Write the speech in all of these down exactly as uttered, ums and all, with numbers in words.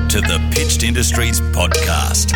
to the Pitched Industries podcast.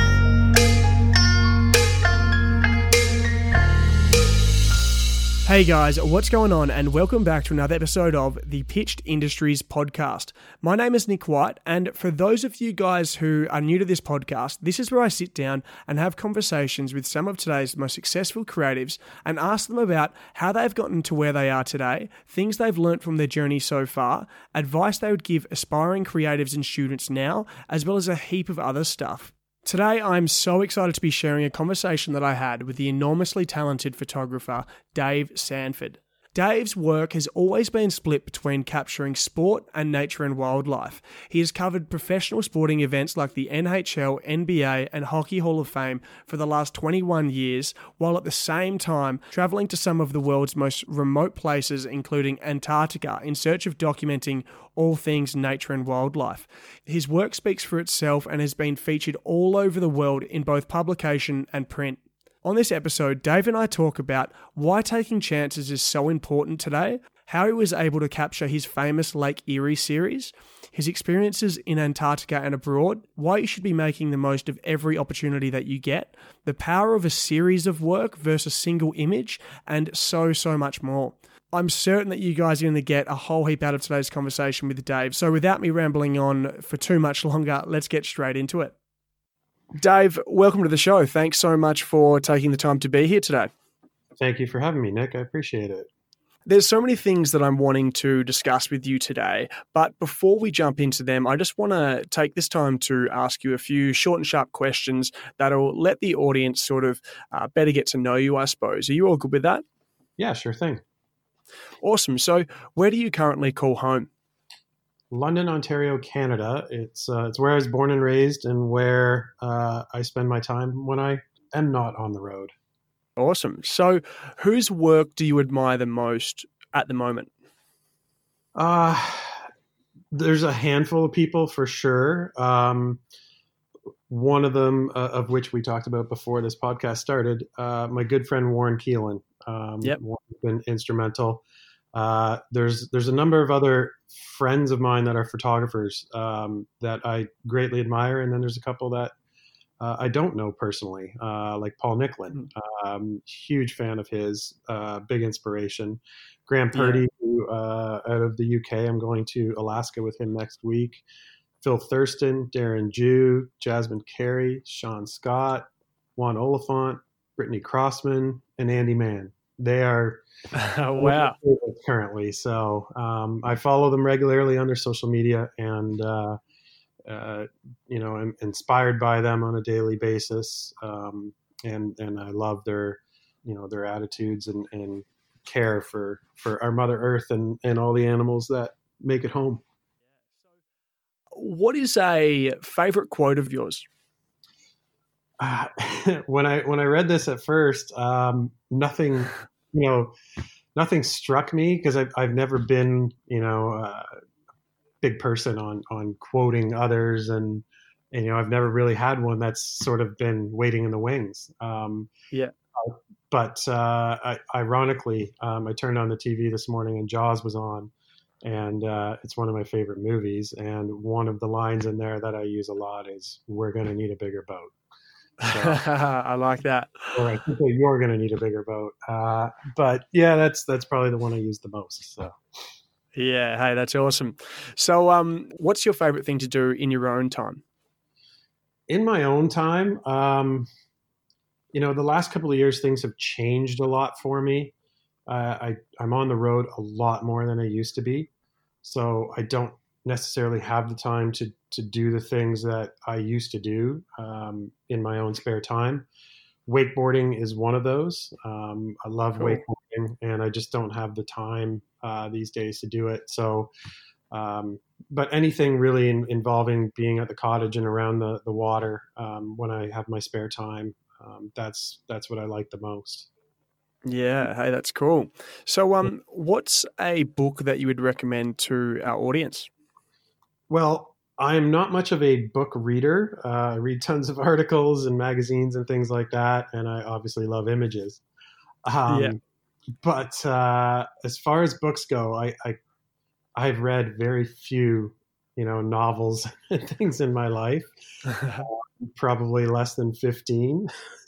Hey guys, what's going on? And welcome back to another episode of the Pitched Industries podcast. My name is Nick White, and for those of you guys who are new to this podcast, this is where I sit down and have conversations with some of today's most successful creatives and ask them about how they've gotten to where they are today, things they've learnt from their journey so far, advice they would give aspiring creatives and students now, as well as a heap of other stuff. Today, I'm so excited to be sharing a conversation that I had with the enormously talented photographer, Dave Sanford. Dave's work has always been split between capturing sport and nature and wildlife. He has covered professional sporting events like the N H L, N B A, and Hockey Hall of Fame for the last twenty-one years, while at the same time traveling to some of the world's most remote places, including Antarctica, in search of documenting all things nature and wildlife. His work speaks for itself and has been featured all over the world in both publication and print. On this episode, Dave and I talk about why taking chances is so important today, how he was able to capture his famous Lake Erie series, his experiences in Antarctica and abroad, why you should be making the most of every opportunity that you get, the power of a series of work versus a single image, and so, so much more. I'm certain that you guys are going to get a whole heap out of today's conversation with Dave. So without me rambling on for too much longer, let's get straight into it. Dave, welcome to the show. Thanks so much for taking the time to be here today. Thank you for having me, Nick. I appreciate it. There's so many things that I'm wanting to discuss with you today, but before we jump into them, I just want to take this time to ask you a few short and sharp questions that'll let the audience sort of uh, better get to know you, I suppose. Are you all good with that? Yeah, sure thing. Awesome. So where do you currently call home? London, Ontario, Canada. It's uh, it's where I was born and raised and where uh, I spend my time when I am not on the road. Awesome. So whose work do you admire the most at the moment? Uh, there's a handful of people for sure. Um, one of them, uh, of which we talked about before this podcast started, uh, my good friend Warren Keelan. Um, yep. Warren's been instrumental. Uh, there's there's a number of other friends of mine that are photographers um, that I greatly admire, and then there's a couple that uh, I don't know personally, uh, like Paul Nicklin. Um, huge fan of his, uh, big inspiration. Graham Purdy, yeah. who, uh, out of the U K, I'm going to Alaska with him next week. Phil Thurston, Darren Jew, Jasmine Carey, Sean Scott, Juan Oliphant, Brittany Crossman, and Andy Mann. They are oh, wow. currently. So um, I follow them regularly on their social media and, uh, uh, you know, I'm inspired by them on a daily basis. Um, and, and I love their, you know, their attitudes and, and care for, for our Mother Earth and, and all the animals that make it home. What is a favorite quote of yours? Uh, when I when I read this at first, um, nothing, you know, nothing struck me because I've I've never been, you know, a big person on on quoting others, and, and you know I've never really had one that's sort of been waiting in the wings. Um, yeah. But uh, I, ironically, um, I turned on the T V this morning and Jaws was on, and uh, it's one of my favorite movies. And one of the lines in there that I use a lot is, "We're going to need a bigger boat." So, I like that. Or I think that you're going to need a bigger boat. Uh, but yeah, that's that's probably the one I use the most. So yeah, hey, that's awesome. So, um, what's your favorite thing to do in your own time? In my own time, um, you know, the last couple of years things have changed a lot for me. Uh, I I'm on the road a lot more than I used to be, so I don't necessarily have the time to to do the things that I used to do um, in my own spare time. Wakeboarding is one of those. Um, I love cool. wakeboarding, and I just don't have the time uh, these days to do it. So, um, but anything really in, involving being at the cottage and around the, the water um, when I have my spare time, um, that's that's what I like the most. Yeah, hey, that's cool. So, um, what's a book that you would recommend to our audience? Well, I'm not much of a book reader. Uh, I read tons of articles and magazines and things like that, and I obviously love images. Um, yeah. But uh, as far as books go, I, I I've read very few you know, novels and things in my life. Uh, probably less than fifteen.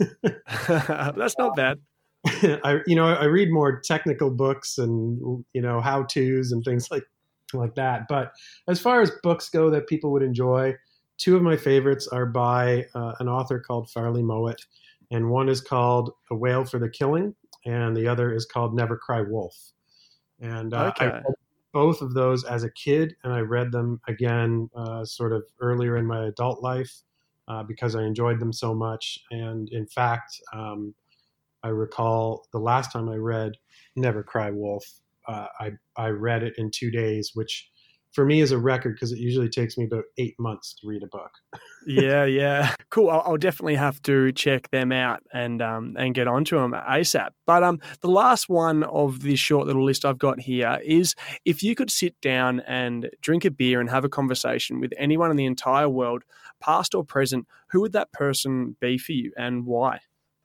That's not bad. I, you know, I read more technical books and, you know, how-tos and things like, like that. But as far as books go that people would enjoy, two of my favorites are by uh, an author called Farley Mowat. And one is called A Whale for the Killing, and the other is called Never Cry Wolf. And uh, Okay. I read both of those as a kid, and I read them again uh, sort of earlier in my adult life uh, because I enjoyed them so much. And in fact, um, I recall the last time I read Never Cry Wolf, uh, I, I read it in two days, which for me is a record because it usually takes me about eight months to read a book. Yeah, yeah. Cool. I'll, I'll definitely have to check them out and um, and get onto them ASAP. But um, the last one of this short little list I've got here is if you could sit down and drink a beer and have a conversation with anyone in the entire world, past or present, who would that person be for you and why?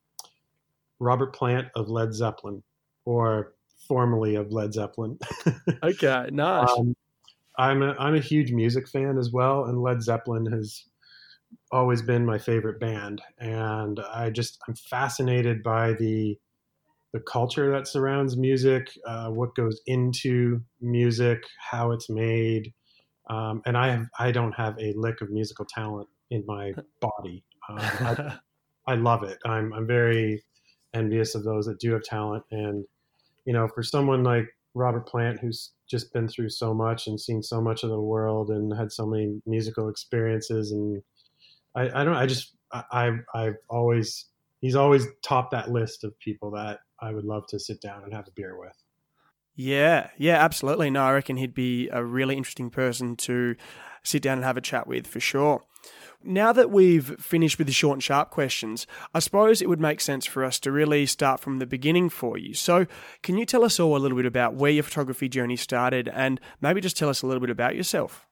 Robert Plant of Led Zeppelin, or formerly of Led Zeppelin. Okay, nice. um, I'm a, I'm a huge music fan as well, and Led Zeppelin has always been my favorite band. And I just I'm fascinated by the the culture that surrounds music, uh, what goes into music, how it's made. Um, and I have I don't have a lick of musical talent in my body. Um, I, I love it. I'm I'm very envious of those that do have talent. And, you know, for someone like Robert Plant, who's just been through so much and seen so much of the world and had so many musical experiences. And I, I don't, I just, I, I've always, he's always topped that list of people that I would love to sit down and have a beer with. Yeah, yeah, absolutely. No, I reckon he'd be a really interesting person to sit down and have a chat with for sure. Now that we've finished with the short and sharp questions, I suppose it would make sense for us to really start from the beginning for you. So can you tell us all a little bit about where your photography journey started and maybe just tell us a little bit about yourself?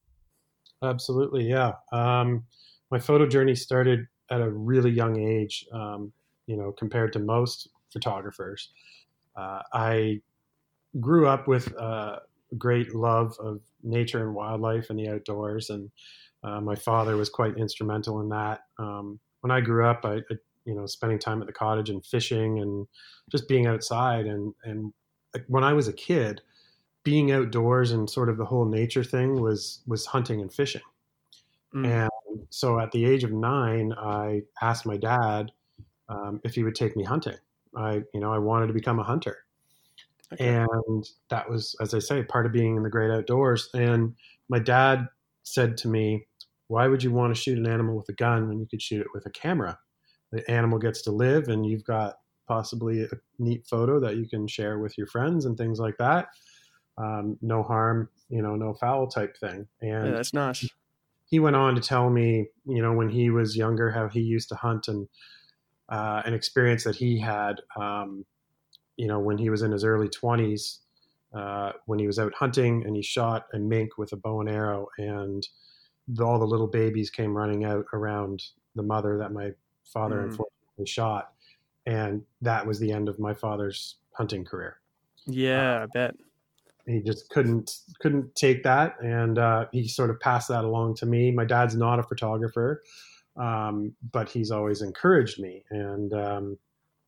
Absolutely, yeah. Um, my photo journey started at a really young age, um, you know, compared to most photographers. Uh, I grew up with a great love of nature and wildlife and the outdoors, and Uh, my father was quite instrumental in that. Um, when I grew up, I, I, you know, spending time at the cottage and fishing and just being outside. And, and when I was a kid, being outdoors and sort of the whole nature thing was, was hunting and fishing. Mm. And so at the age of nine, I asked my dad um, if he would take me hunting. I, you know, I wanted to become a hunter. Okay. And that was, as I say, part of being in the great outdoors. And my dad said to me, why would you want to shoot an animal with a gun when you could shoot it with a camera? The animal gets to live and you've got possibly a neat photo that you can share with your friends and things like that. Um, no harm, you know, no foul type thing. And yeah, that's nice. He went on to tell me, you know, when he was younger, how he used to hunt and uh, an experience that he had, um, you know, when he was in his early twenties, uh, when he was out hunting and he shot a mink with a bow and arrow, and the, all the little babies came running out around the mother that my father mm. unfortunately shot. And that was the end of my father's hunting career. Yeah, uh, I bet. He just couldn't couldn't take that, and uh, he sort of passed that along to me. My dad's not a photographer, um, but he's always encouraged me. And um,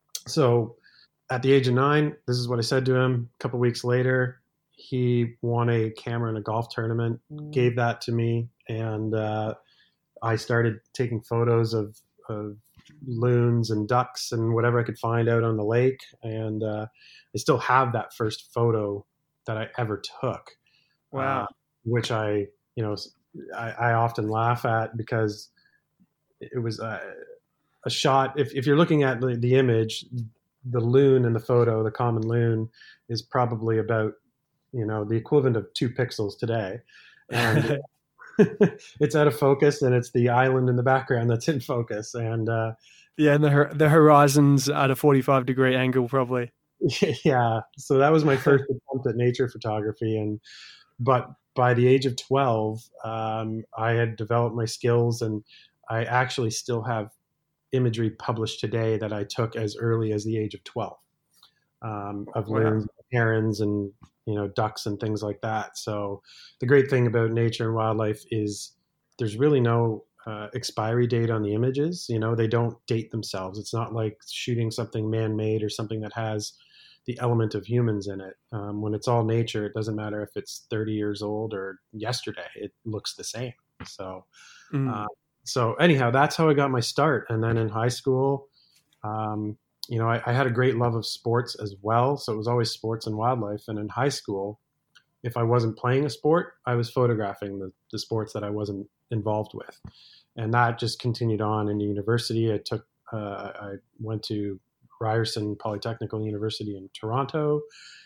so at the age of nine, this is what I said to him. A couple of weeks later, he won a camera in a golf tournament, mm. gave that to me, and uh, I started taking photos of, of loons and ducks and whatever I could find out on the lake. And uh, I still have that first photo that I ever took. Wow. Uh, which I, you know, I, I often laugh at because it was a, a shot. If, if you're looking at the, the image, the loon in the photo, the common loon, is probably about, you know, the equivalent of two pixels today. And it's out of focus, and it's the island in the background that's in focus. And uh, yeah, and the the horizon's at a forty-five degree angle, probably. Yeah. So that was my first attempt at nature photography. And, but by the age of twelve, um, I had developed my skills, and I actually still have imagery published today that I took as early as the age of twelve. um, of Wow. loons, herons, and you know ducks and things like that. So the great thing about nature and wildlife is there's really no uh, expiry date on the images. You know, they don't date themselves. It's not like shooting something man-made or something that has the element of humans in it. Um, when it's all nature, it doesn't matter if it's thirty years old or yesterday, it looks the same. So, Mm. uh, so anyhow, that's how I got my start. And then in high school, um, you know, I, I had a great love of sports as well. So it was always sports and wildlife. And in high school, if I wasn't playing a sport, I was photographing the, the sports that I wasn't involved with. And that just continued on into university. I took, uh, I went to Ryerson Polytechnical University in Toronto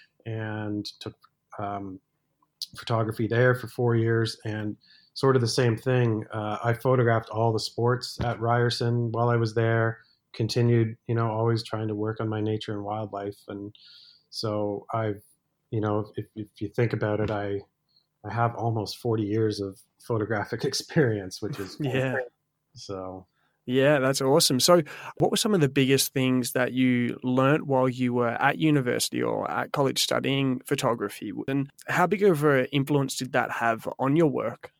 and took um, photography there for four years. And sort of the same thing. Uh, I photographed all the sports at Ryerson while I was there, continued, you know, always trying to work on my nature and wildlife. And so I've, you know, if, if you think about it, I, I have almost forty years of photographic experience, which is Yeah. So. Yeah, that's awesome. So what were some of the biggest things that you learnt while you were at university or at college studying photography? And how big of an influence did that have on your work?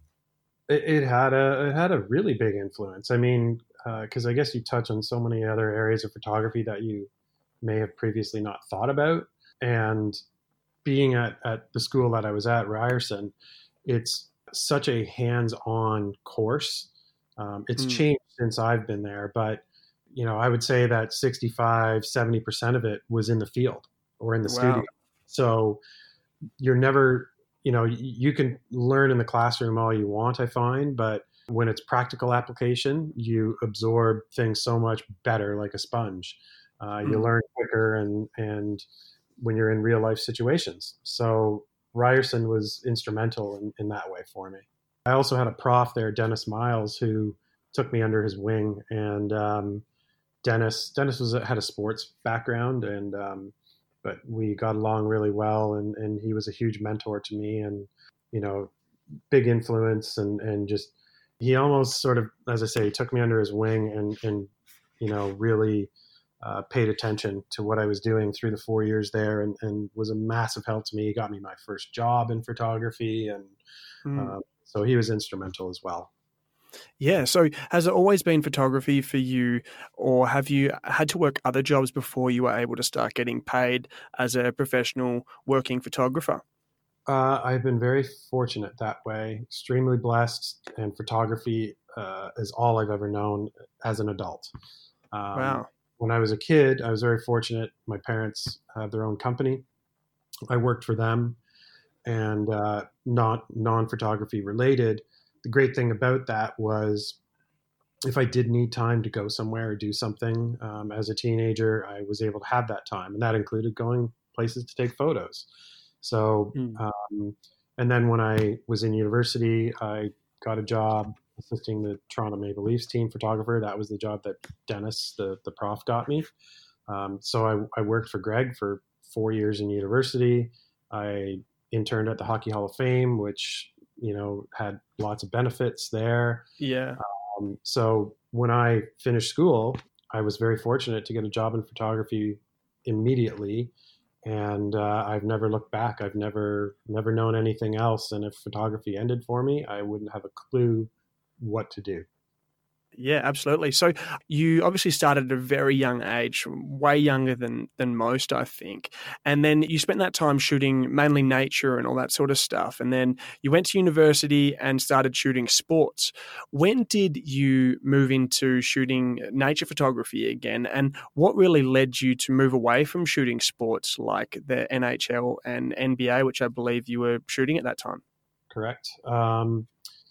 It, it had a it had a really big influence. I mean, because uh, I guess you touch on so many other areas of photography that you may have previously not thought about. And being at, at the school that I was at, Ryerson, it's such a hands-on course. Um, it's mm. changed since I've been there, but you know, I would say that sixty-five, seventy percent of it was in the field or in the wow. studio. So you're never, you know, you can learn in the classroom all you want, I find, but when it's practical application, you absorb things so much better like a sponge. Uh, mm. You learn quicker and, and when you're in real life situations. So Ryerson was instrumental in, in that way for me. I also had a prof there, Dennis Miles, who took me under his wing. And um, Dennis, Dennis was had a sports background, and um, but we got along really well. And, and he was a huge mentor to me, and you know, big influence. And, and just he almost sort of, as I say, he took me under his wing, and and you know, really uh, paid attention to what I was doing through the four years there, and, and was a massive help to me. He got me my first job in photography, and. Mm. Uh, So he was instrumental as well. Yeah. So has it always been photography for you, or have you had to work other jobs before you were able to start getting paid as a professional working photographer? Uh, I've been very fortunate that way, extremely blessed, and photography uh, is all I've ever known as an adult. Um, wow. When I was a kid, I was very fortunate. My parents have their own company. I worked for them. And uh, not non-photography related. The great thing about that was if I did need time to go somewhere or do something um, as a teenager, I was able to have that time. And that included going places to take photos. So, mm. um, and then when I was in university, I got a job assisting the Toronto Maple Leafs team photographer. That was the job that Dennis, the, the prof, got me. Um, so I, I worked for Greg for four years in university. I interned at the Hockey Hall of Fame, which, you know, had lots of benefits there. Yeah. Um, so when I finished school, I was very fortunate to get a job in photography immediately. And uh, I've never looked back. I've never, never known anything else. And if photography ended for me, I wouldn't have a clue what to do. Yeah, absolutely. So you obviously started at a very young age, way younger than than most, I think. And then you spent that time shooting mainly nature and all that sort of stuff. And then you went to university and started shooting sports. When did you move into shooting nature photography again? And what really led you to move away from shooting sports like the N H L and N B A, which I believe you were shooting at that time? Correct. Um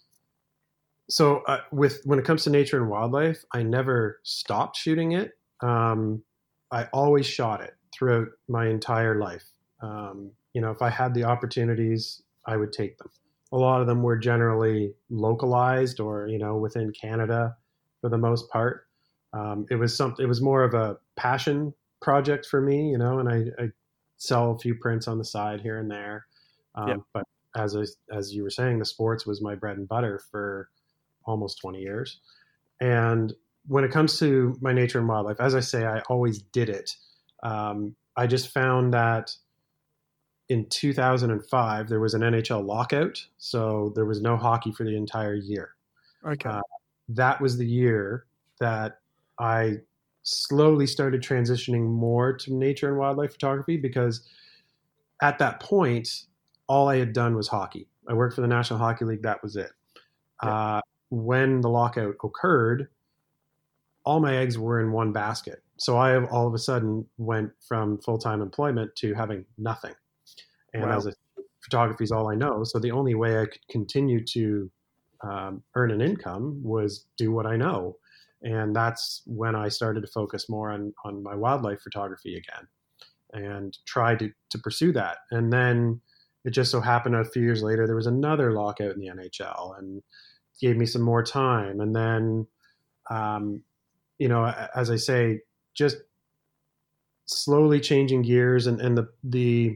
So uh, with when it comes to nature and wildlife, I never stopped shooting it. Um, I always shot it throughout my entire life. Um, you know, if I had the opportunities, I would take them. A lot of them were generally localized or, you know, within Canada for the most part. Um, it was some, it was more of a passion project for me, you know, and I, I sell a few prints on the side here and there. Um, yep. But as I, as you were saying, the sports was my bread and butter for almost twenty years. And when it comes to my nature and wildlife, as I say, I always did it. Um, I just found that in two thousand five, there was an N H L lockout. So there was no hockey for the entire year. Okay. Uh, that was the year that I slowly started transitioning more to nature and wildlife photography, because at that point, all I had done was hockey. I worked for the National Hockey League. That was it. Yeah. Uh, when the lockout occurred, all my eggs were in one basket. So I have all of a sudden went from full-time employment to having nothing. And Wow. as a photography is all I know. So the only way I could continue to um, earn an income was do what I know. And that's when I started to focus more on, on my wildlife photography again and try to, to pursue that. And then it just so happened a few years later, there was another lockout in the N H L and gave me some more time. And then, um, you know, as I say, just slowly changing gears and, and the, the,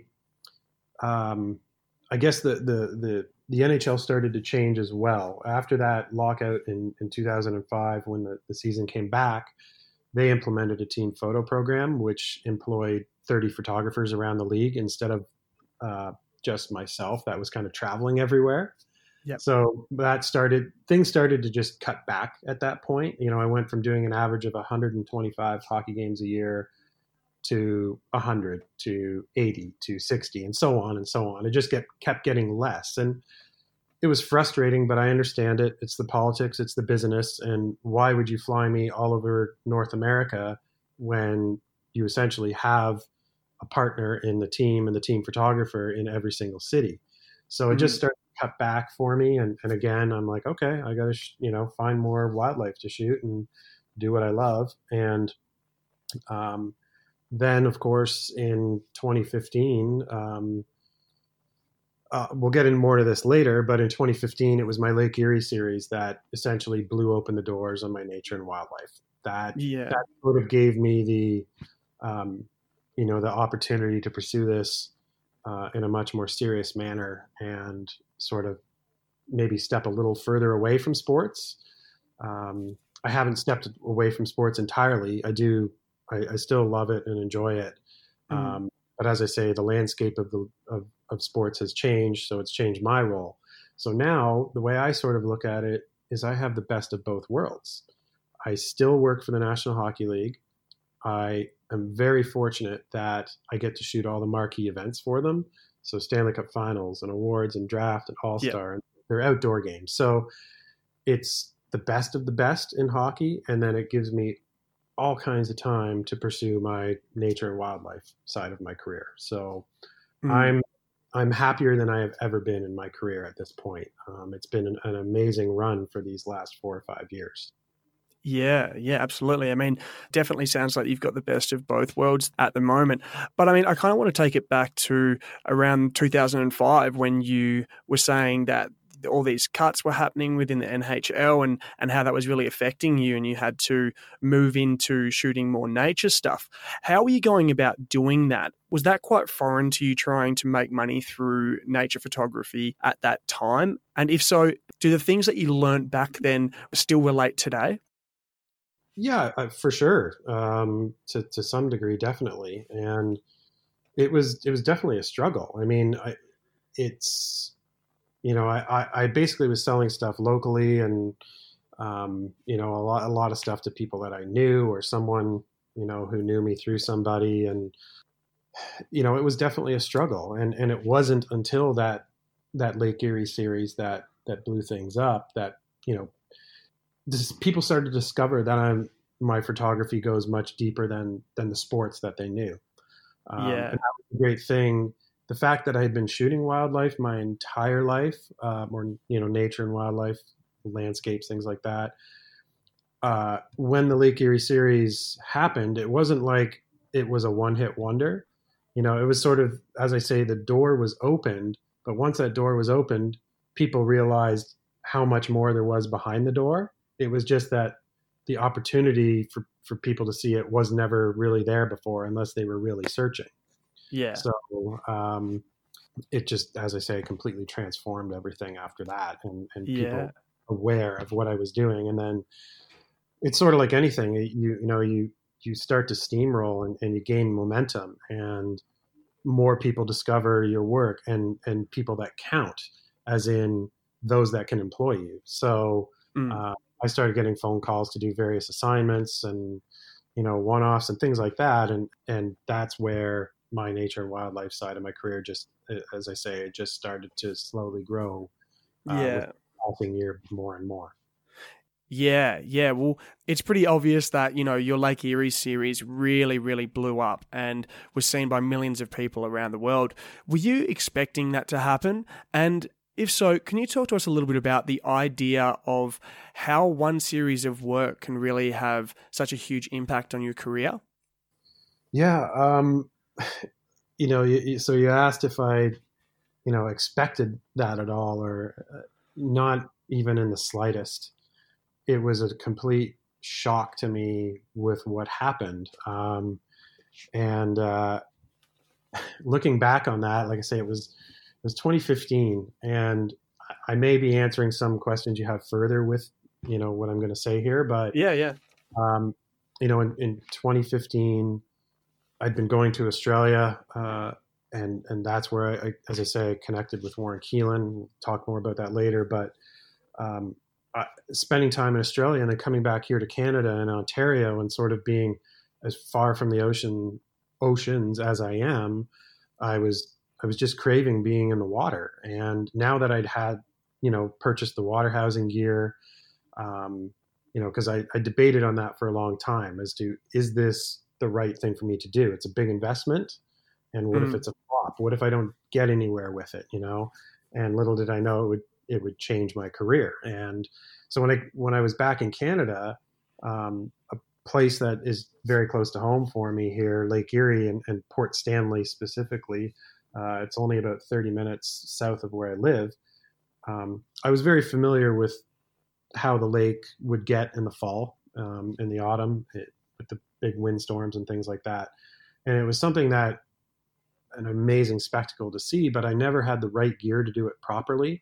um, I guess the, the, the, the N H L started to change as well. After that lockout in, in two thousand five, when the, the season came back, they implemented a team photo program, which employed thirty photographers around the league instead of uh, just myself that was kind of traveling everywhere. Yep. So that started, things started to just cut back at that point. You know, I went from doing an average of one hundred twenty-five hockey games a year to one hundred to eighty to sixty and so on and so on. It just get, kept getting less. And it was frustrating, but I understand it. It's the politics, it's the business. And why would you fly me all over North America when you essentially have a partner in the team and the team photographer in every single city? So it just started to cut back for me. And, and again, I'm like, okay, I got to, sh- you know, find more wildlife to shoot and do what I love. And, um, then, of course, in twenty fifteen, um, uh, we'll get into more to this later, but in twenty fifteen, it was my Lake Erie series that essentially blew open the doors on my nature and wildlife. That, Yeah. that sort of gave me the, um, you know, the opportunity to pursue this uh, in a much more serious manner and sort of maybe step a little further away from sports. Um, I haven't stepped away from sports entirely. I do. I, I still love it and enjoy it. Mm. Um, but as I say, the landscape of the of, of sports has changed, so it's changed my role. So now the way I sort of look at it is I have the best of both worlds. I still work for the National Hockey League. I am very fortunate that I get to shoot all the marquee events for them. So Stanley Cup Finals and awards and draft and All-Star. And they're outdoor games. So it's the best of the best in hockey, and then it gives me all kinds of time to pursue my nature and wildlife side of my career. So mm. I'm I'm happier than I have ever been in my career at this point. Um, it's been an, an amazing run for these last four or five years. Yeah, yeah, absolutely. I mean, definitely sounds like you've got the best of both worlds at the moment. But I mean, I kind of want to take it back to around two thousand five when you were saying that all these cuts were happening within the N H L and, and how that was really affecting you and you had to move into shooting more nature stuff. How were you going about doing that? Was that quite foreign to you trying to make money through nature photography at that time? And if so, do the things that you learned back then still relate today? Yeah, uh, for sure. Um, to, to some degree, definitely. And it was, it was definitely a struggle. I mean, I, it's, you know, I, I basically was selling stuff locally and, um, you know, a lot, a lot of stuff to people that I knew or someone, you know, who knew me through somebody. And, you know, it was definitely a struggle. And, and it wasn't until that, that Lake Erie series that, that blew things up that, you know, this, people started to discover that I'm, my photography goes much deeper than, than the sports that they knew. Um, yeah. And that was a great thing. The fact that I had been shooting wildlife my entire life, uh, or, you know, nature and wildlife, landscapes, things like that. Uh, when the Lake Erie series happened, it wasn't like it was a one-hit wonder. You know, it was sort of, as I say, the door was opened, but once that door was opened, people realized how much more there was behind the door. It was just that the opportunity for, for people to see it was never really there before unless they were really searching. Yeah. So um, it just, as I say, completely transformed everything after that, and, and people yeah. aware of what I was doing. And then it's sort of like anything, you you know, you you start to steamroll and, and you gain momentum, and more people discover your work, and, and people that count, as in those that can employ you. So Mm. uh, I started getting phone calls to do various assignments and, you know, one-offs and things like that. And, and that's where my nature and wildlife side of my career just, as I say, it just started to slowly grow uh, Yeah. with passing year more and more. Yeah, yeah. Well, it's pretty obvious that, you know, your Lake Erie series really, really blew up and was seen by millions of people around the world. Were you expecting that to happen? And if so, can you talk to us a little bit about the idea of how one series of work can really have such a huge impact on your career? Yeah. Um, you know, you, you, so you asked if I, you know, expected that at all, or uh, not even in the slightest. It was a complete shock to me with what happened. Um, and uh, looking back on that, like I say, it was it was twenty fifteen, and I may be answering some questions you have further with, you know, what I'm going to say here. But Yeah, yeah. um, you know, in, in twenty fifteen, I'd been going to Australia, uh, and and that's where I, as I say, I connected with Warren Keelan. We'll talk more about that later, but. Um, Uh, spending time in Australia and then coming back here to Canada and Ontario and sort of being as far from the ocean oceans as I am, I was I was just craving being in the water. And now that I'd had, you know, purchased the water housing gear, um, you know, because I, I debated on that for a long time as to, is this the right thing for me to do? It's a big investment. And what Mm. if it's a flop? What if I don't get anywhere with it, you know? And little did I know it would it would change my career. And so when I when I was back in Canada, um, a place that is very close to home for me here, Lake Erie and, and Port Stanley specifically, uh, it's only about thirty minutes south of where I live. Um, I was very familiar with how the lake would get in the fall, um, in the autumn, it, with the big windstorms and things like that. And it was something that an amazing spectacle to see, but I never had the right gear to do it properly.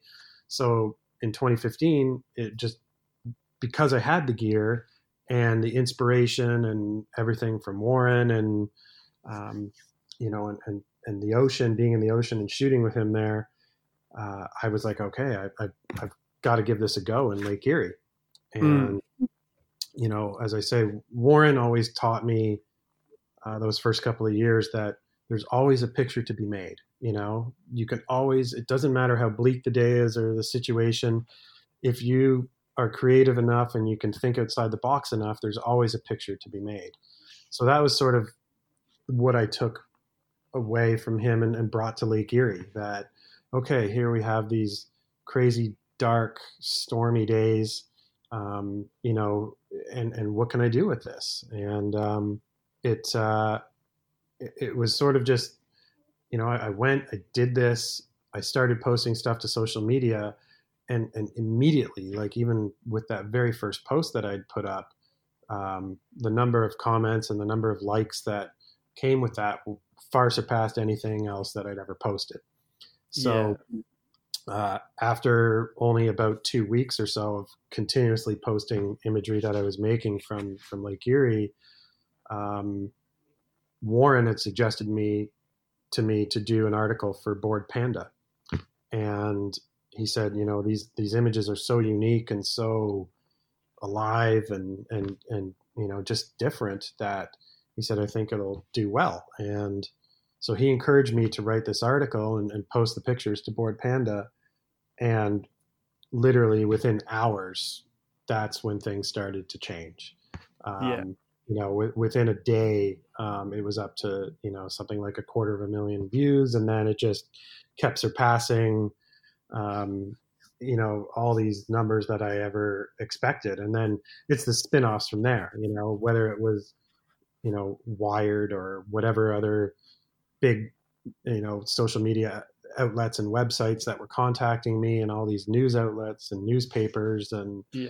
So in twenty fifteen, it just, because I had the gear and the inspiration and everything from Warren and, um, you know, and, and, and the ocean, being in the ocean and shooting with him there, uh, I was like, okay, I, I, I've got to give this a go in Lake Erie. And, mm. you know, as I say, Warren always taught me uh, those first couple of years that there's always a picture to be made. You know, you can always, it doesn't matter how bleak the day is or the situation. If you are creative enough and you can think outside the box enough, there's always a picture to be made. So that was sort of what I took away from him and, and brought to Lake Erie, that, okay, here we have these crazy, dark, stormy days, um, you know, and, and what can I do with this? And um, it, uh, it, it was sort of just, you know, I, I went, I did this, I started posting stuff to social media, and, and immediately, like even with that very first post that I'd put up, um, the number of comments and the number of likes that came with that far surpassed anything else that I'd ever posted. So yeah. uh, after only about two weeks or so of continuously posting imagery that I was making from, from Lake Erie, um, Warren had suggested me to me to do an article for Bored Panda. And he said, you know, these, these images are so unique and so alive and, and, and, you know, just different that he said, I think it'll do well. And so he encouraged me to write this article and, and post the pictures to Bored Panda. And literally within hours, that's when things started to change. Um, yeah. You know, w- within a day, um, it was up to, you know, something like a quarter of a million views. And then it just kept surpassing, um, you know, all these numbers that I ever expected. And then it's the spin-offs from there, you know, whether it was, you know, Wired or whatever other big, you know, social media outlets and websites that were contacting me, and all these news outlets and newspapers. And yeah.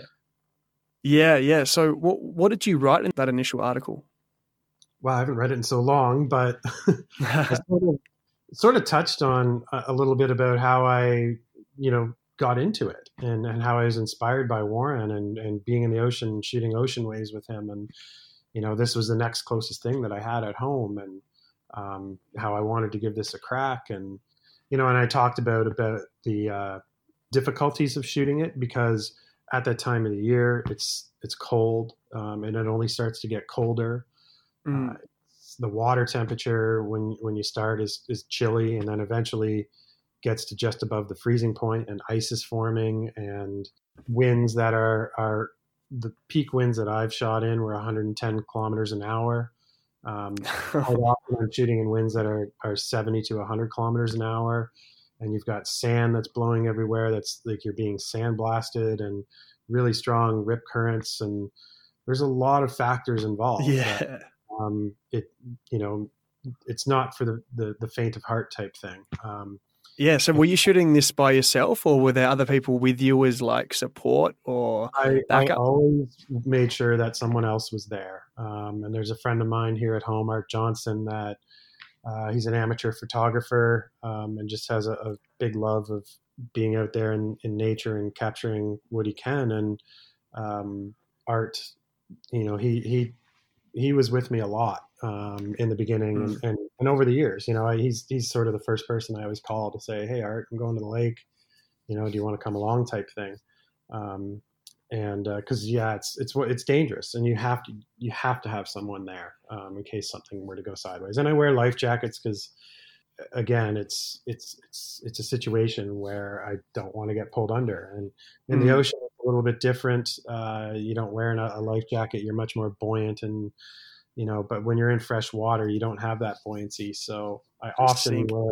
Yeah, yeah. So what what did you write in that initial article? Well, I haven't read it in so long, but I sort of, sort of touched on a, a little bit about how I, you know, got into it, and, and how I was inspired by Warren and, and being in the ocean, shooting ocean waves with him. And, you know, this was the next closest thing that I had at home, and um, how I wanted to give this a crack. And, you know, and I talked about, about the uh, difficulties of shooting it, because at that time of the year, it's, it's cold, um, and it only starts to get colder. Mm. Uh, the water temperature when, when you start is, is chilly, and then eventually gets to just above the freezing point, and ice is forming, and winds that are, are the peak winds that I've shot in were one hundred ten kilometers an hour. Um, quite often I'm shooting in winds that are, are seventy to one hundred kilometers an hour, and you've got sand that's blowing everywhere. That's like you're being sandblasted, and really strong rip currents, and there's a lot of factors involved. Yeah. That, um, it, you know, it's not for the, the, the faint of heart type thing. Um, yeah. So were you shooting this by yourself, or were there other people with you as like support or I, I backup? always made sure that someone else was there. Um, and there's a friend of mine here at home, Art Johnson, that uh, he's an amateur photographer, um, and just has a, a big love of being out there in, in nature and capturing what he can. And um, Art, you know, he, he, he was with me a lot um, in the beginning, mm. and, and, and over the years. You know, he's he's sort of the first person I always call to say, "Hey, Art, I'm going to the lake. You know, do you want to come along?" type thing. Um, and because uh, yeah, it's it's it's dangerous, and you have to you have to have someone there um, in case something were to go sideways. And I wear life jackets because, again, it's it's it's it's a situation where I don't want to get pulled under. And in mm. the ocean, it's a little bit different. Uh, you don't wear a life jacket; you're much more buoyant, and you know. But when you're in fresh water, you don't have that buoyancy. So I often wear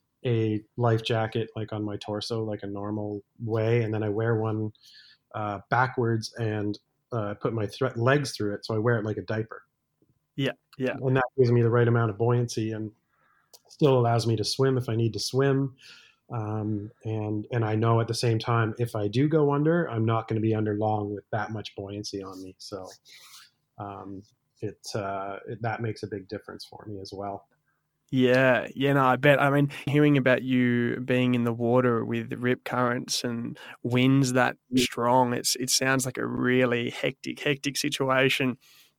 a life jacket like on my torso, like a normal way, and then I wear one uh, backwards and uh, put my th- legs through it. So I wear it like a diaper. Yeah, yeah, and that gives me the right amount of buoyancy, and still allows me to swim if I need to swim. Um, and, and I know at the same time, if I do go under, I'm not going to be under long with that much buoyancy on me. So, um, it, uh, it, that makes a big difference for me as well. Yeah. Yeah. No, I bet. I mean, hearing about you being in the water with rip currents and winds that strong, it's, it sounds like a really hectic, hectic situation.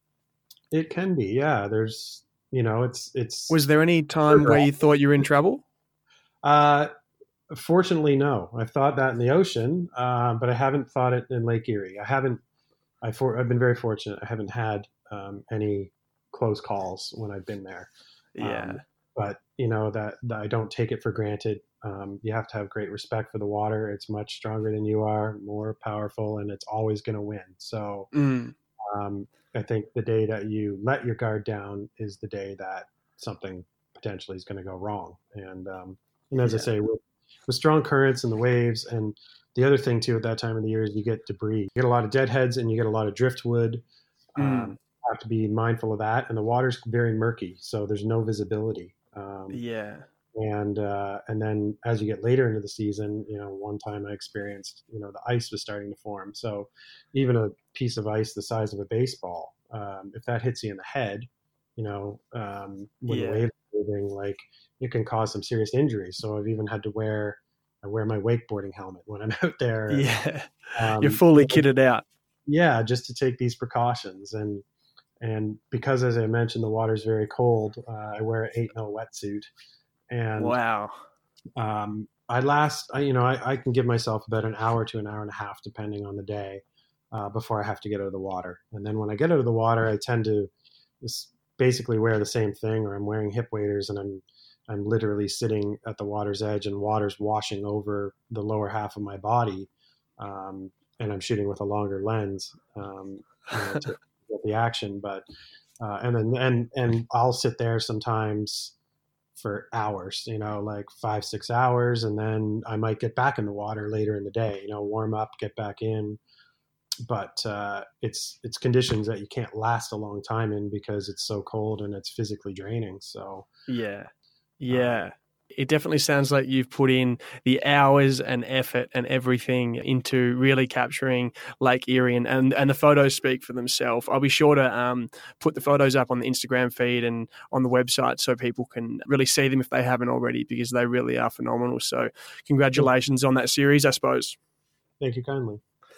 It can be. Yeah. There's, you know, it's, it's, was there any time where you thought you were in trouble? Uh, fortunately, no. I've thought that in the ocean, uh, but I haven't thought it in Lake Erie. I haven't, I for, I've been very fortunate. I haven't had, um, any close calls when I've been there. Yeah. Um, but you know, that, that I don't take it for granted. Um, you have to have great respect for the water. It's much stronger than you are, more powerful, and it's always going to win. So, mm. um, I think the day that you let your guard down is the day that something potentially is going to go wrong. And, um, and as yeah. I say, with, with strong currents and the waves, and the other thing too, at that time of the year is you get debris, you get a lot of deadheads and you get a lot of driftwood. Mm. Um, you have to be mindful of that. And the water's very murky, so there's no visibility. Um, yeah. And, uh, and then as you get later into the season, you know, one time I experienced, you know, the ice was starting to form. So even a piece of ice the size of a baseball, um, if that hits you in the head, you know, um, when yeah. the waves are moving, like it can cause some serious injuries. So I've even had to wear, I wear my wakeboarding helmet when I'm out there. Yeah. Um, You're fully kitted out. Yeah. Just to take these precautions. And, and because, as I mentioned, the water's very cold, uh, I wear an eight mil wetsuit. And wow. Um, I last, I, you know, I, I can give myself about an hour to an hour and a half, depending on the day, uh, before I have to get out of the water. And then when I get out of the water, I tend to just basically wear the same thing, or I'm wearing hip waders, and I'm, I'm literally sitting at the water's edge, and water's washing over the lower half of my body. Um, and I'm shooting with a longer lens, um, you know, to get the action. But, uh, and then, and, and I'll sit there sometimes for hours, you know, like five, six hours. And then I might get back in the water later in the day, you know, warm up, get back in. But uh, it's, it's conditions that you can't last a long time in because it's so cold and it's physically draining. So, yeah. Yeah. Um, it definitely sounds like you've put in the hours and effort and everything into really capturing Lake Erie, and, and, and the photos speak for themselves. I'll be sure to um, put the photos up on the Instagram feed and on the website so people can really see them if they haven't already, because they really are phenomenal. So congratulations on that series, I suppose. Thank you kindly.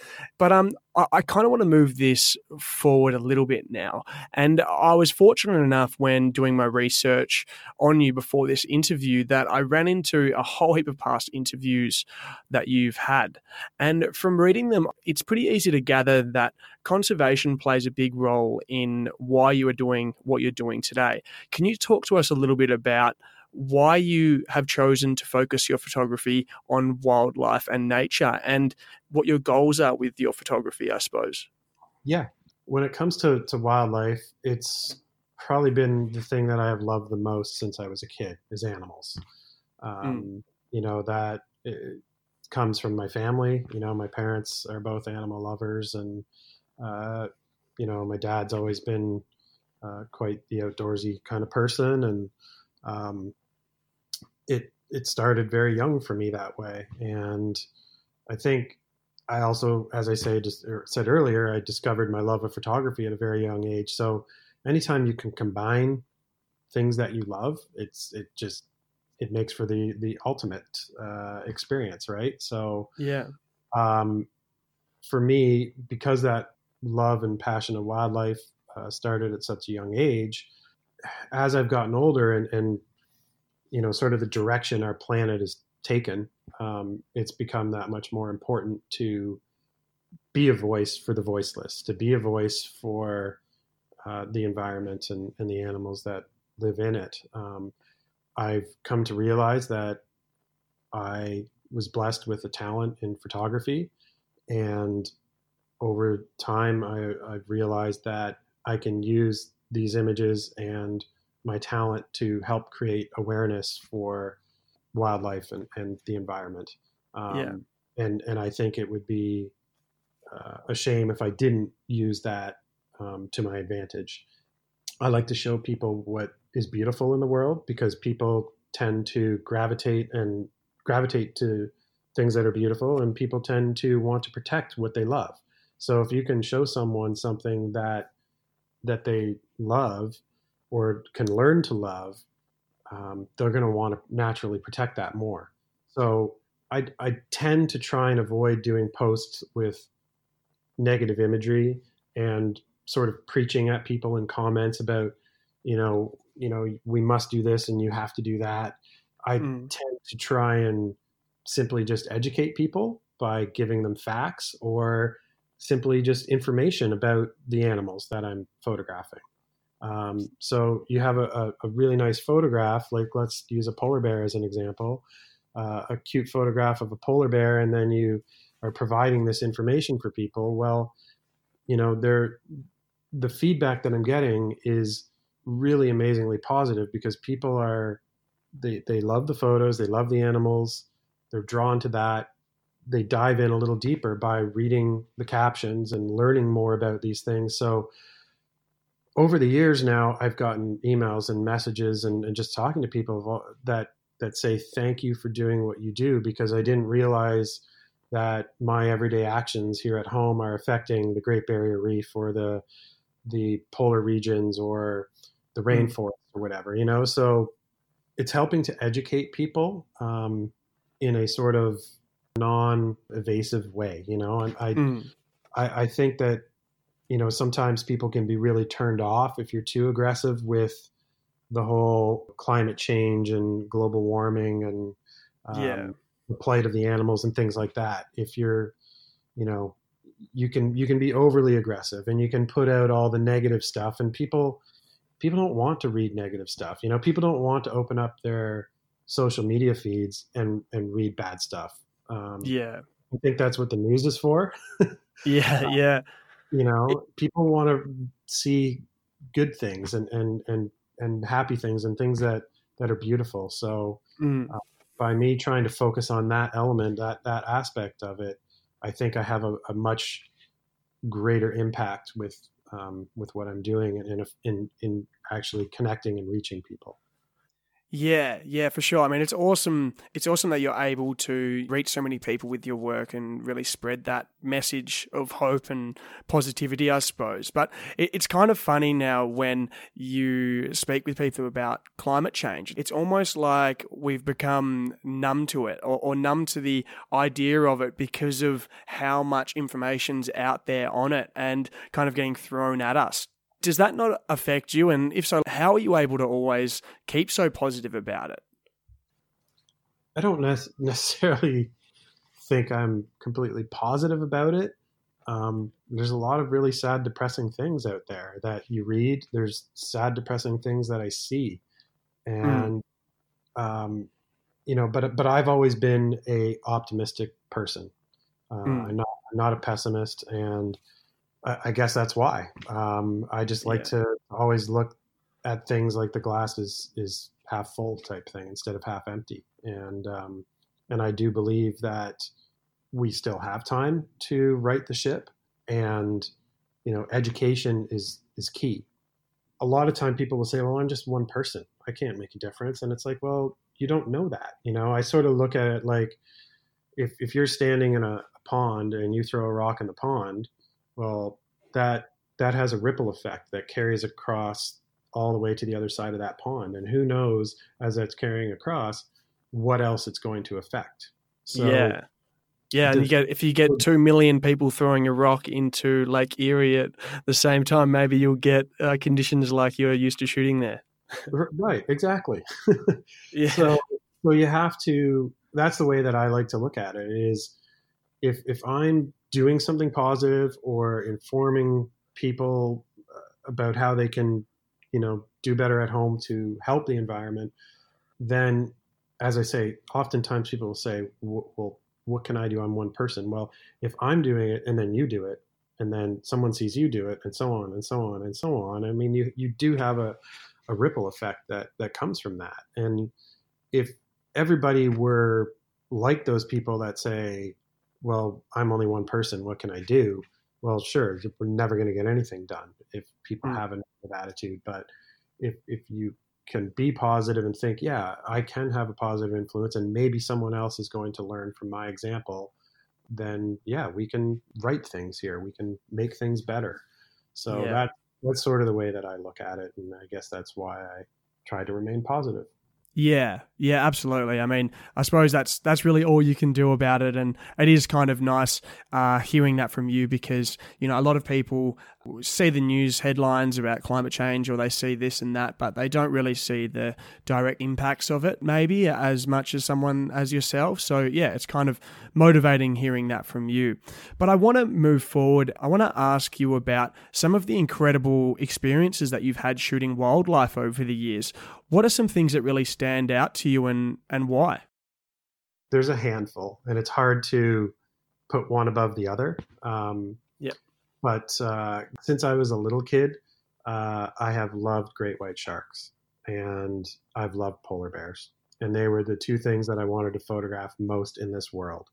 But um, I, I kind of want to move this forward a little bit now. And I was fortunate enough when doing my research on you before this interview that I ran into a whole heap of past interviews that you've had. And from reading them, it's pretty easy to gather that conservation plays a big role in why you are doing what you're doing today. Can you talk to us a little bit about why you have chosen to focus your photography on wildlife and nature and what your goals are with your photography, I suppose? Yeah. When it comes to, to wildlife, it's probably been the thing that I have loved the most since I was a kid is animals. Um, mm. You know, that it comes from my family. You know, my parents are both animal lovers, and, uh, you know, my dad's always been uh, quite the outdoorsy kind of person. And, um, it it started very young for me that way. And I think I also, as I say, just said earlier, I discovered my love of photography at a very young age. So anytime you can combine things that you love, it's it just it makes for the the ultimate uh, experience, right? So yeah, um, for me, because that love and passion of wildlife uh, started at such a young age, as I've gotten older and, and you know, sort of the direction our planet is taken, um, it's become that much more important to be a voice for the voiceless, to be a voice for uh, the environment and, and the animals that live in it. Um, I've come to realize that I was blessed with a talent in photography, and over time, I, I've realized that I can use these images and my talent to help create awareness for wildlife and, and the environment. Um, yeah. And, and I think it would be uh, a shame if I didn't use that um, to my advantage. I like to show people what is beautiful in the world, because people tend to gravitate and gravitate to things that are beautiful, and people tend to want to protect what they love. So if you can show someone something that that they love or can learn to love, um, they're going to want to naturally protect that more. So I, I tend to try and avoid doing posts with negative imagery and sort of preaching at people in comments about, you know, you know, we must do this and you have to do that. I mm. tend to try and simply just educate people by giving them facts or simply just information about the animals that I'm photographing. Um, so you have a, a, a really nice photograph, like let's use a polar bear as an example, uh, a cute photograph of a polar bear, and then you are providing this information for people. Well, you know, they're, the feedback that I'm getting is really amazingly positive, because people are, they, they love the photos, they love the animals, they're drawn to that. They dive in a little deeper by reading the captions and learning more about these things. So over the years now, I've gotten emails and messages and, and just talking to people that that say, thank you for doing what you do, because I didn't realize that my everyday actions here at home are affecting the Great Barrier Reef or the the polar regions or the rainforest or whatever, you know? So it's helping to educate people um, in a sort of non-evasive way, you know? And I, mm. I, I think that, you know, sometimes people can be really turned off if you're too aggressive with the whole climate change and global warming and um, yeah. the plight of the animals and things like that. If you're, you know, you can you can be overly aggressive and you can put out all the negative stuff, and people people don't want to read negative stuff. You know, people don't want to open up their social media feeds and and read bad stuff. Um, yeah, I think that's what the news is for. yeah, yeah. You know, people want to see good things and, and, and, and happy things and things that, that are beautiful. So mm. uh, by me trying to focus on that element, that, that aspect of it, I think I have a, a much greater impact with, um, with what I'm doing and in, in, in actually connecting and reaching people. Yeah, yeah, for sure. I mean, it's awesome. It's awesome that you're able to reach so many people with your work and really spread that message of hope and positivity, I suppose. But it, it's kind of funny now when you speak with people about climate change. It's almost like we've become numb to it or, or numb to the idea of it because of how much information's out there on it and kind of getting thrown at us. Does that not affect you? And if so, how are you able to always keep so positive about it? I don't ne- necessarily think I'm completely positive about it. Um, there's a lot of really sad, depressing things out there that you read. There's sad, depressing things that I see. And, mm. um, you know, but, but I've always been a optimistic person. Uh, mm. I'm not, I'm not a pessimist, and I guess that's why. Um, I just like yeah. to always look at things like the glass is, is half full type thing instead of half empty. And, um, and I do believe that we still have time to right the ship, and, you know, education is, is key. A lot of time people will say, well, I'm just one person, I can't make a difference. And it's like, well, you don't know that. You know, I sort of look at it like if, if you're standing in a, a pond and you throw a rock in the pond, well, that that has a ripple effect that carries across all the way to the other side of that pond. And who knows, as that's carrying across, what else it's going to affect. So, yeah. Yeah, and you get if you get two million people throwing a rock into Lake Erie at the same time, maybe you'll get uh, conditions like you're used to shooting there. Right, exactly. yeah. So, so you have to, that's the way that I like to look at it is if if I'm doing something positive or informing people about how they can, you know, do better at home to help the environment, then, as I say, oftentimes people will say, well, what can I do? I'm one person. Well, if I'm doing it and then you do it, and then someone sees you do it, and so on and so on and so on. I mean, you, you do have a, a ripple effect that, that comes from that. And if everybody were like those people that say, well, I'm only one person, what can I do? Well, sure, we're never going to get anything done if people mm. have a negative attitude. But if if you can be positive and think, yeah, I can have a positive influence and maybe someone else is going to learn from my example, then yeah, we can right things here. We can make things better. So yeah. that that's sort of the way that I look at it. And I guess that's why I try to remain positive. Yeah, yeah, absolutely. I mean, I suppose that's that's really all you can do about it, and it is kind of nice uh, hearing that from you because, you know, a lot of people see the news headlines about climate change or they see this and that, but they don't really see the direct impacts of it maybe as much as someone as yourself. So yeah, it's kind of motivating hearing that from you. But I want to move forward. I want to ask you about some of the incredible experiences that you've had shooting wildlife over the years. What are some things that really stand out to you and, and why? There's a handful, and it's hard to put one above the other. Um, yep. But uh, since I was a little kid, uh, I have loved great white sharks, and I've loved polar bears. And they were the two things that I wanted to photograph most in this world.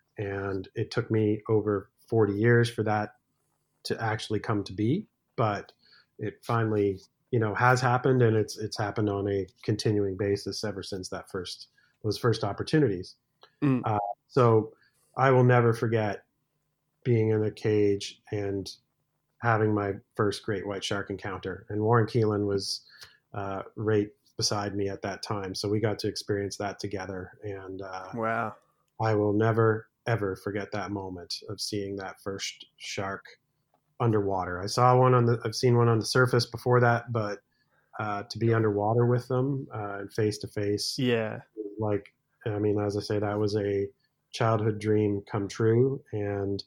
And it took me over forty years for that to actually come to be, but it finally, you know, has happened, and it's it's happened on a continuing basis ever since that first those first opportunities. Mm. Uh, so I will never forget being in a cage and having my first great white shark encounter. And Warren Keelan was uh, right beside me at that time, so we got to experience that together. And uh, wow, I will never ever forget that moment of seeing that first shark underwater. I saw one on the, I've seen one on the surface before that, but uh, to be underwater with them uh, and face to face, yeah, like, I mean, as I say, that was a childhood dream come true. And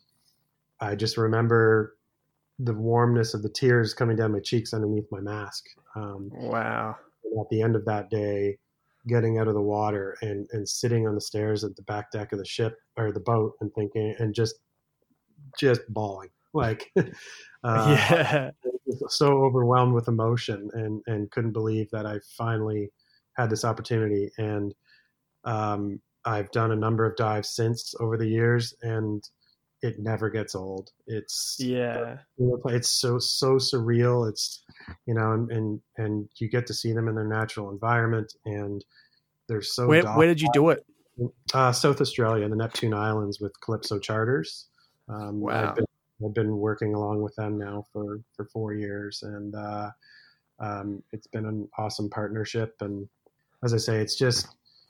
I just remember the warmness of the tears coming down my cheeks underneath my mask. Um, wow. And at the end of that day, getting out of the water and, and sitting on the stairs at the back deck of the ship or the boat and thinking, and just, just bawling. Like, uh, yeah, so overwhelmed with emotion and, and couldn't believe that I finally had this opportunity. And um, I've done a number of dives since over the years, and it never gets old. It's Yeah. it's so so surreal. It's you know, and and, and you get to see them in their natural environment, and they're so. Where docile. where did you do it? Uh, South Australia, the Neptune Islands, with Calypso Charters. Um, Wow. I've been I've been working along with them now for for four years, and uh, um, it's been an awesome partnership. And as I say, it's just.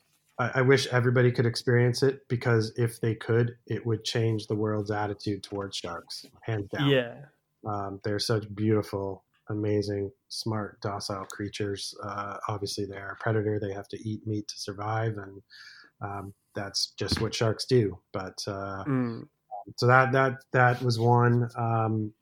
I wish everybody could experience it, because if they could, it would change the world's attitude towards sharks, hands down. Yeah. Um, they're such beautiful, amazing, smart, docile creatures. Uh, obviously, they're a predator. They have to eat meat to survive, and um, that's just what sharks do. But uh, Mm. so that that that was one. Um,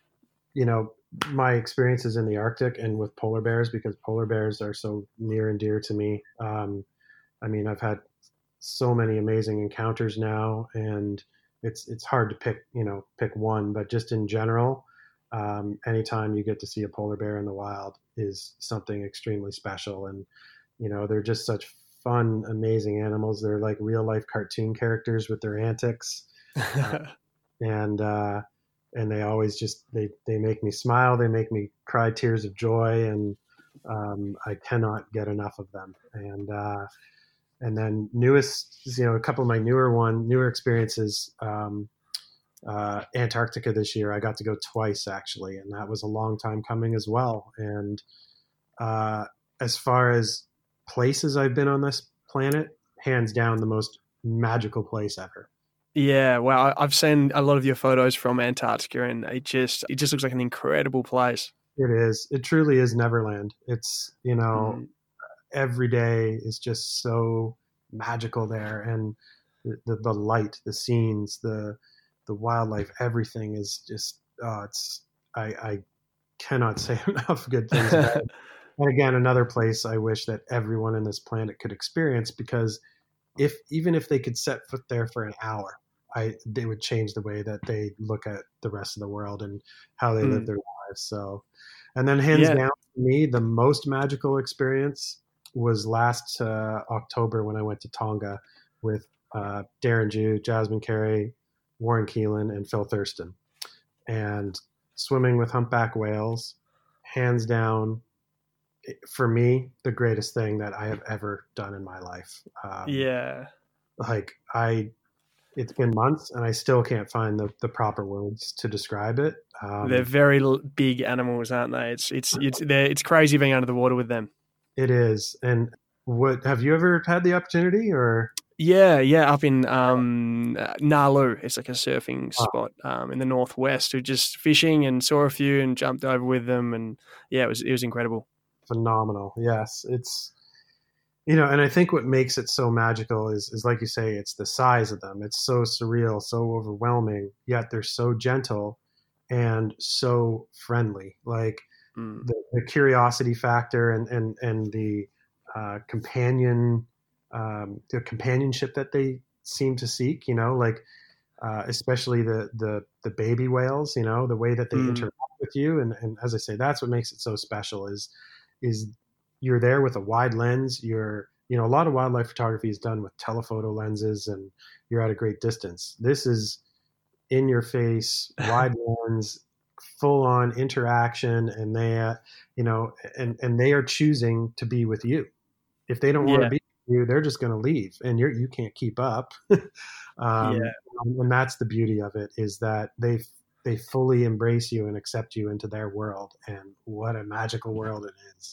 you know, my experiences in the Arctic and with polar bears, because polar bears are so near and dear to me. Um, I mean, I've had so many amazing encounters now, and it's it's hard to pick, you know, pick one. But just in general, um, anytime you get to see a polar bear in the wild is something extremely special. And you know, they're just such fun, amazing animals. They're like real life cartoon characters with their antics, uh, and uh, and they always just they they make me smile. They make me cry tears of joy, and um, I cannot get enough of them. And uh, And then newest, you know, a couple of my newer one, newer experiences, um, uh, Antarctica this year. I got to go twice actually, and that was a long time coming as well. And uh, as far as places I've been on this planet, hands down the most magical place ever. Yeah, well, I've seen a lot of your photos from Antarctica, and it just it just looks like an incredible place. It is. It truly is Neverland. It's, you know, mm. every day is just so magical there, and the, the, the light, the scenes, the the wildlife, everything is just uh, it's I, I cannot say enough good things about it. And again, another place I wish that everyone in this planet could experience, because if even if they could set foot there for an hour, I they would change the way that they look at the rest of the world and how they mm. live their lives. So, and then hands yeah. down for me, the most magical experience was last uh, October when I went to Tonga with uh, Darren Jew, Jasmine Carey, Warren Keelan, and Phil Thurston, and swimming with humpback whales, hands down, for me, the greatest thing that I have ever done in my life. Um, yeah. Like I, it's been months and I still can't find the, the proper words to describe it. Um, they're very big animals, aren't they? It's, it's, it's, they're, it's crazy being under the water with them. It is. And what, have you ever had the opportunity or? Yeah, yeah, up in um, Nalu. It's like a surfing spot um, in the northwest. Who just fishing and saw a few and jumped over with them, and yeah, it was it was incredible. Phenomenal. Yes, it's you know, and I think what makes it so magical is is like you say, it's the size of them. It's so surreal, so overwhelming, yet they're so gentle and so friendly. Like mm. the, the curiosity factor and and and the uh, companion. Um, the companionship that they seem to seek, you know, like uh, especially the, the the baby whales, you know, the way that they mm. interact with you, and, and as I say, that's what makes it so special. Is is you're there with a wide lens. You're you know a lot of wildlife photography is done with telephoto lenses, and you're at a great distance. This is in your face, wide lens, full on interaction, and they, uh, you know, and and they are choosing to be with you. If they don't want to yeah. be you, they're just going to leave, and you're you can't keep up. um, yeah. And that's the beauty of it, is that they they fully embrace you and accept you into their world, and what a magical world it is.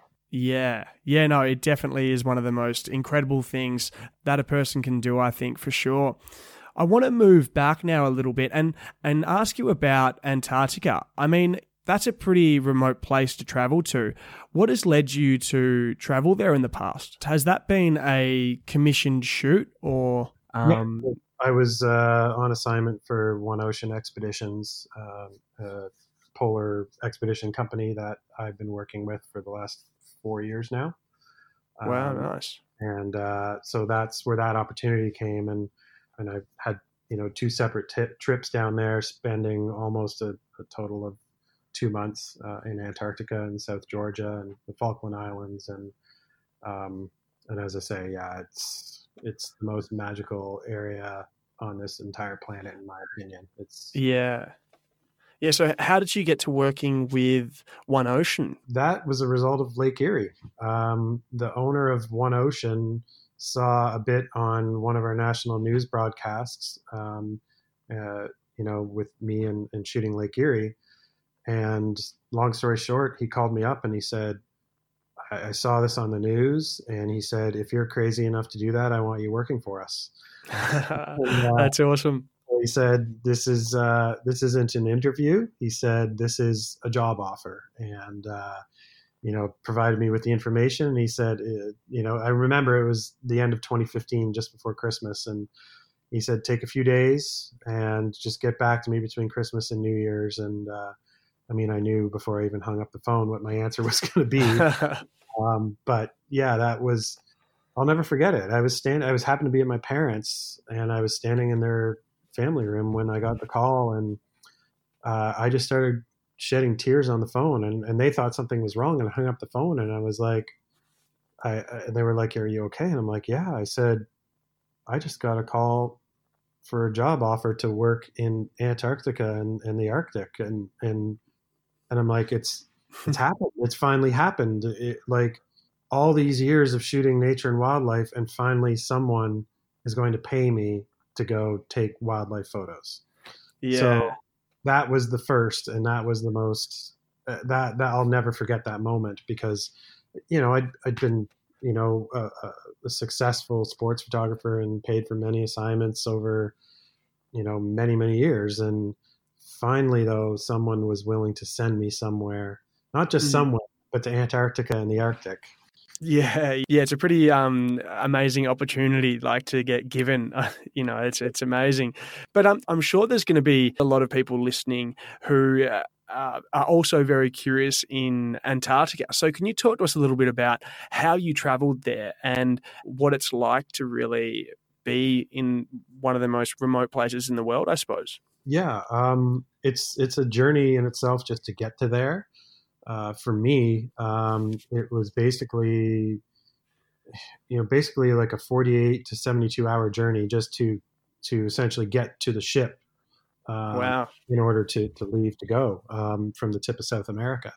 Yeah, yeah, no, it definitely is one of the most incredible things that a person can do, I think, for sure. I want to move back now a little bit and and ask you about Antarctica. I mean, that's a pretty remote place to travel to. What has led you to travel there in the past? Has that been a commissioned shoot or? Um... Yeah, I was uh, on assignment for One Ocean Expeditions, uh, a polar expedition company that I've been working with for the last four years now. Wow, um, nice. And uh, so that's where that opportunity came, and and I've had you know two separate t- trips down there, spending almost a, a total of two months uh, in Antarctica and South Georgia and the Falkland Islands. And, um, and as I say, yeah, it's, it's the most magical area on this entire planet, in my opinion. It's Yeah. Yeah. So how did you get to working with One Ocean? That was a result of Lake Erie. Um, the owner of One Ocean saw a bit on one of our national news broadcasts, um, uh, you know, with me and, and shooting Lake Erie. And long story short, he called me up and he said, I, I saw this on the news. And he said, if you're crazy enough to do that, I want you working for us. and, uh, That's awesome. He said, this is, uh, this isn't an interview. He said, this is a job offer. And, uh, you know, provided me with the information. And he said, uh, you know, I remember it was the end of twenty fifteen, just before Christmas. And he said, take a few days and just get back to me between Christmas and New Year's. And, uh, I mean, I knew before I even hung up the phone what my answer was going to be. um, but yeah, that was, I'll never forget it. I was standing, I was happened to be at my parents' and I was standing in their family room when I got the call, and uh, I just started shedding tears on the phone, and, and they thought something was wrong, and I hung up the phone, and I was like, I, I they were like, are you okay? And I'm like, yeah. I said, I just got a call for a job offer to work in Antarctica and, and the Arctic. And, and, and I'm like, it's, it's happened. It's finally happened. It, like all these years of shooting nature and wildlife, and finally someone is going to pay me to go take wildlife photos. Yeah. So that was the first, and that was the most, uh, that, that I'll never forget that moment, because, you know, I'd, I'd been, you know, a, a successful sports photographer and paid for many assignments over, you know, many, many years. And finally, though, someone was willing to send me somewhere, not just mm-hmm. somewhere, but to Antarctica and the Arctic. Yeah, yeah, it's a pretty um, amazing opportunity, like to get given. Uh, you know, it's it's amazing. But um, I'm sure there's going to be a lot of people listening who uh, uh, are also very curious in Antarctica. So, can you talk to us a little bit about how you travelled there and what it's like to really be in one of the most remote places in the world, I suppose? Yeah, um, it's it's a journey in itself just to get to there. Uh, for me, um, it was basically, you know, basically like a forty-eight to seventy-two hour journey just to, to essentially get to the ship. Uh, wow. In order to, to leave to go, um, from the tip of South America,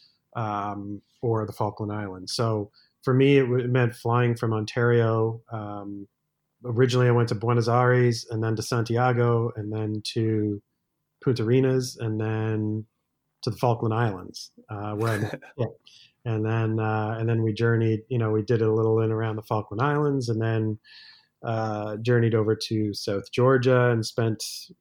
um, or the Falkland Islands. So for me, it, w- it meant flying from Ontario. Um, originally I went to Buenos Aires and then to Santiago and then to Punta Arenas and then to the Falkland Islands, uh, where I met yeah. And then, uh, and then we journeyed, you know, we did a little in around the Falkland Islands, and then, uh, journeyed over to South Georgia and spent,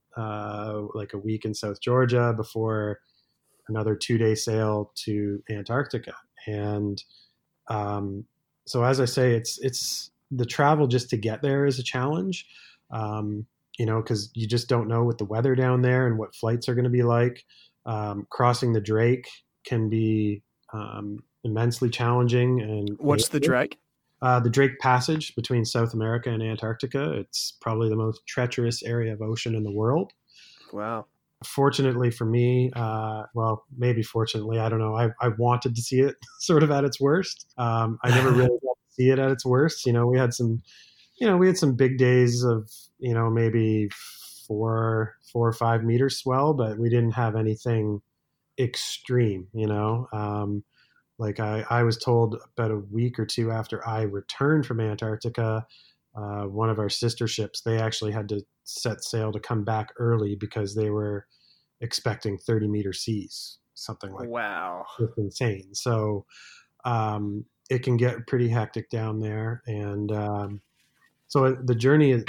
uh, like a week in South Georgia before another two day sail to Antarctica. And, um, so as I say, it's, it's the travel just to get there is a challenge. Um, you know, cause you just don't know what the weather down there and what flights are going to be like. Um, crossing the Drake can be um, immensely challenging. And what's the Drake? Uh, the Drake Passage between South America and Antarctica. It's probably the most treacherous area of ocean in the world. Wow. Fortunately for me, uh, well, maybe fortunately, I don't know. I, I wanted to see it sort of at its worst. Um, I never really got to see it at its worst. You know, we had some, you know, we had some big days of, you know, maybe four, four or five meters swell, but we didn't have anything extreme, you know. Um, like I, I was told about a week or two after I returned from Antarctica, uh, one of our sister ships, they actually had to set sail to come back early because they were expecting thirty meter seas, something like wow. that. It's insane. So um, it can get pretty hectic down there. And um, so the journey is,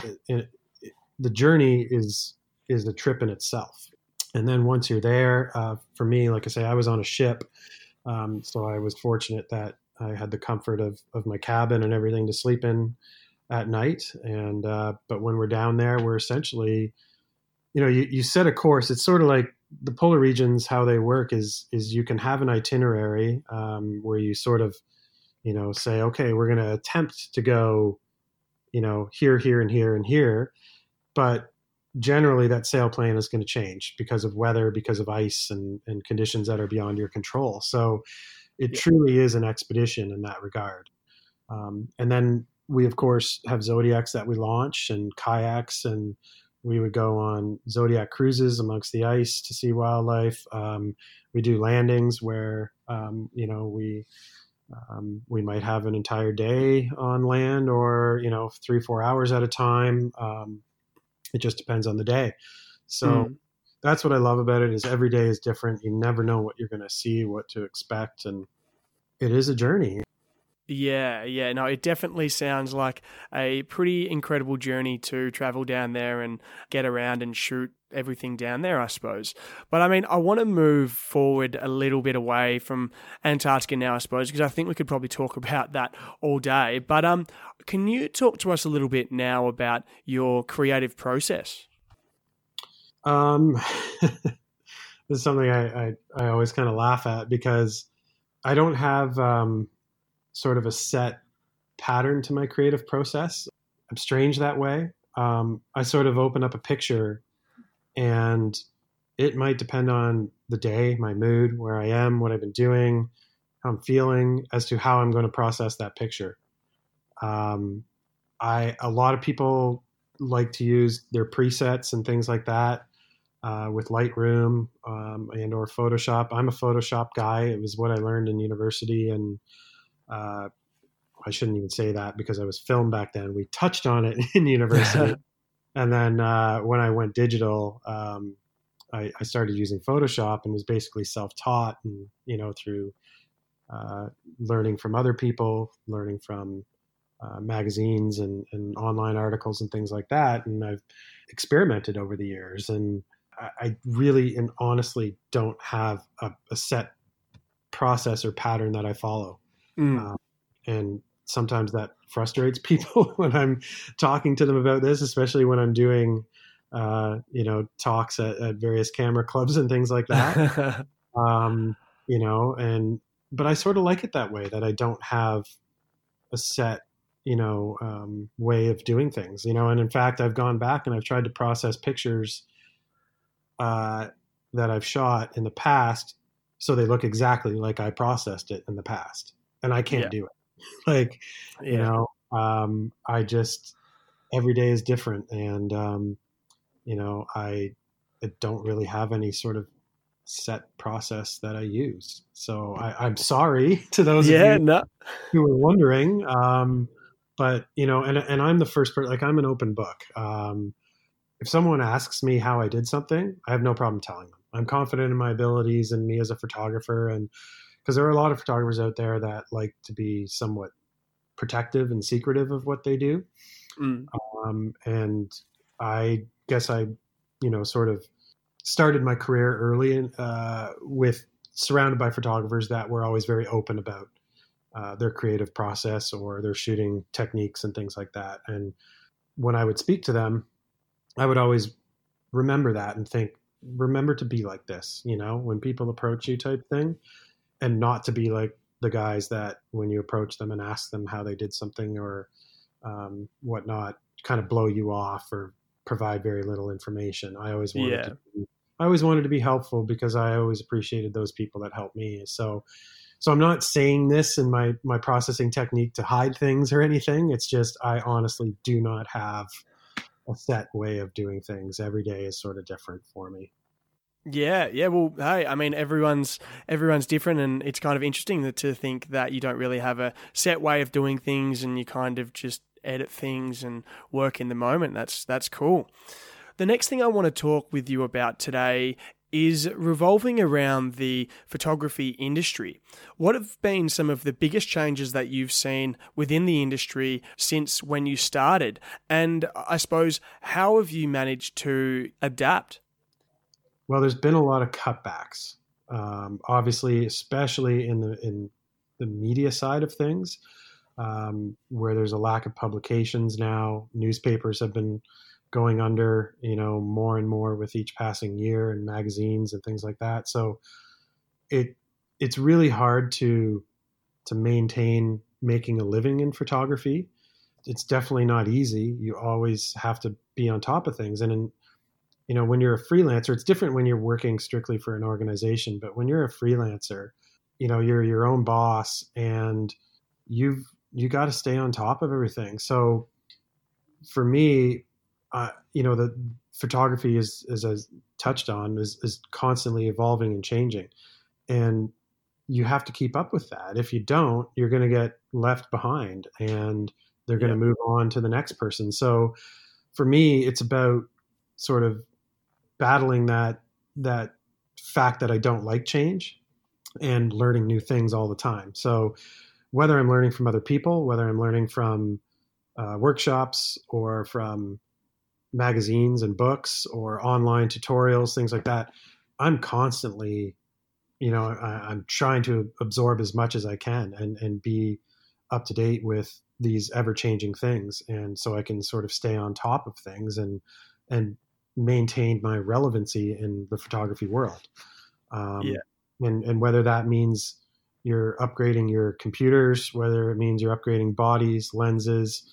the journey is is a trip in itself. And then once you're there, uh, for me, like I say, I was on a ship, um, so I was fortunate that I had the comfort of of my cabin and everything to sleep in at night. And uh, but when we're down there, we're essentially, you know, you, you set a course. It's sort of like the polar regions. How they work is is you can have an itinerary um, where you sort of, you know, say, okay, we're going to attempt to go, you know, here, here, and here, and here. But generally that sail plan is going to change because of weather, because of ice and, and conditions that are beyond your control. So it yeah. truly is an expedition in that regard. Um, and then we of course have Zodiacs that we launch and kayaks, and we would go on Zodiac cruises amongst the ice to see wildlife. Um, we do landings where, um, you know, we, um, we might have an entire day on land, or, you know, three, four hours at a time. Um, it just depends on the day. So mm. that's what I love about it, is every day is different. You never know what you're going to see, what to expect. And it is a journey. Yeah, yeah, no, it definitely sounds like a pretty incredible journey to travel down there and get around and shoot everything down there, I suppose. But I mean, I want to move forward a little bit away from Antarctica now, I suppose, because I think we could probably talk about that all day. But um, can you talk to us a little bit now about your creative process? Um, this is something I, I, I always kind of laugh at, because I don't have um, sort of a set pattern to my creative process. I'm strange that way. Um, I sort of open up a picture, and it might depend on the day, my mood, where I am, what I've been doing, how I'm feeling, as to how I'm going to process that picture. Um, I a lot of people like to use their presets and things like that. Uh, with Lightroom um, and or Photoshop. I'm a Photoshop guy. It was what I learned in university, and uh, I shouldn't even say that because I was film back then. We touched on it in university. And then uh, when I went digital, um, I, I started using Photoshop, and was basically self-taught, and, you know, through uh, learning from other people, learning from uh, magazines and, and online articles and things like that. And I've experimented over the years, and I really and honestly don't have a, a set process or pattern that I follow. Mm. Um, and sometimes that frustrates people when I'm talking to them about this, especially when I'm doing, uh, you know, talks at, at various camera clubs and things like that. um, you know, and, but I sort of like it that way, that I don't have a set, you know, um, way of doing things, you know, and in fact, I've gone back and I've tried to process pictures Uh, that I've shot in the past, so they look exactly like I processed it in the past, and I can't yeah. do it. Like, yeah. you know, um, I just, every day is different, and um, you know, I, I don't really have any sort of set process that I use. So I, I'm sorry to those yeah, of you no. who were wondering, um, but you know, and and I'm the first person. Like, I'm an open book. Um, If someone asks me how I did something, I have no problem telling them. I'm confident in my abilities and me as a photographer. And because there are a lot of photographers out there that like to be somewhat protective and secretive of what they do. Mm. Um, and I guess I, you know, sort of started my career early in, uh, with surrounded by photographers that were always very open about uh, their creative process or their shooting techniques and things like that. And when I would speak to them, I would always remember that and think, remember to be like this, you know, when people approach you type thing, and not to be like the guys that when you approach them and ask them how they did something or um, whatnot, kind of blow you off or provide very little information. I always wanted yeah. to be, I always wanted to be helpful, because I always appreciated those people that helped me. So, so I'm not saying this in my, my processing technique to hide things or anything. It's just, I honestly do not have a set way of doing things. Every day is sort of different for me. Yeah, yeah. Well, hey, I mean, everyone's everyone's different, and it's kind of interesting that, to think that you don't really have a set way of doing things, and you kind of just edit things and work in the moment. That's that's cool. The next thing I want to talk with you about today is revolving around the photography industry. What have been some of the biggest changes that you've seen within the industry since when you started? And I suppose, how have you managed to adapt? Well, there's been a lot of cutbacks, um, obviously, especially in the in the media side of things, um, where there's a lack of publications now. Newspapers have been going under, you know, more and more with each passing year, and magazines and things like that. So it it's really hard to to maintain making a living in photography. It's definitely not easy. You always have to be on top of things. And in, you know, when you're a freelancer, it's different when you're working strictly for an organization, but when you're a freelancer, you know, you're your own boss, and you've you got to stay on top of everything. So for me, uh, you know, the photography is, as I touched on, is, is constantly evolving and changing. And you have to keep up with that. If you don't, you're going to get left behind and they're going to Yeah. move on to the next person. So for me, it's about sort of battling that, that fact that I don't like change and learning new things all the time. So whether I'm learning from other people, whether I'm learning from uh, workshops or from magazines and books or online tutorials, things like that, I'm constantly, you know, I, I'm trying to absorb as much as I can and, and be up to date with these ever-changing things. And so I can sort of stay on top of things and, and maintain my relevancy in the photography world. Um, Yeah. And, and whether that means you're upgrading your computers, whether it means you're upgrading bodies, lenses,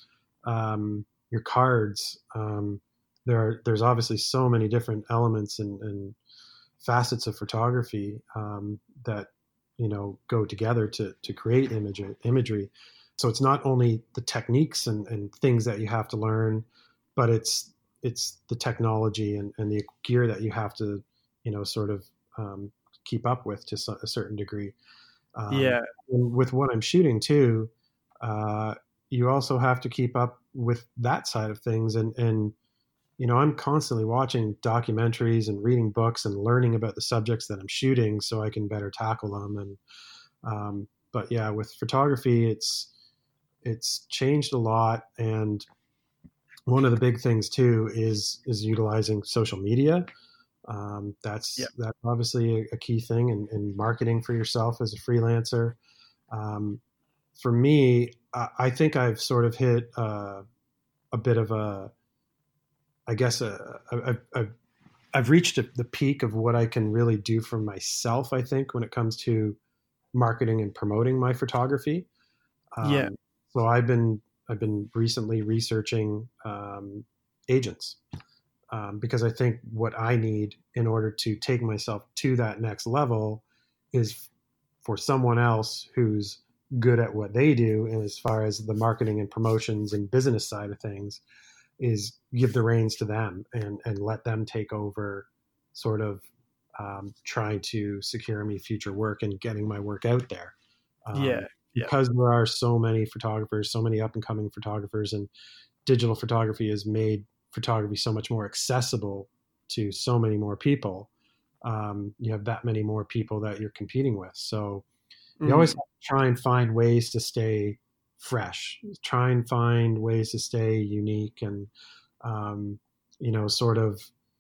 um, your cards, um, there are, there's obviously so many different elements and, and facets of photography um, that, you know, go together to, to create image, imagery. So it's not only the techniques and, and things that you have to learn, but it's, it's the technology and, and the gear that you have to, you know, sort of um, keep up with to a certain degree. Um, Yeah. And with what I'm shooting too, uh, you also have to keep up with that side of things. And, and, you know, I'm constantly watching documentaries and reading books and learning about the subjects that I'm shooting so I can better tackle them. And, um, but yeah, with photography, it's, it's changed a lot. And one of the big things too is, is utilizing social media. Um, that's, Yep. that's obviously a, a key thing in, in marketing for yourself as a freelancer. Um, for me, I, I think I've sort of hit uh, a bit of a, I guess uh, I've, I've, I've reached a, the peak of what I can really do for myself, I think, when it comes to marketing and promoting my photography. Um, Yeah. So I've been, I've been recently researching um, agents um, because I think what I need in order to take myself to that next level is for someone else who's good at what they do. And as far as the marketing and promotions and business side of things, is give the reins to them and, and let them take over sort of um, trying to secure me future work and getting my work out there. Um, Yeah. Yeah. Because there are so many photographers, so many up and coming photographers, and digital photography has made photography so much more accessible to so many more people. Um, you have that many more people that you're competing with. So you Mm. always have to try and find ways to stay fresh, try and find ways to stay unique and, um, you know, sort of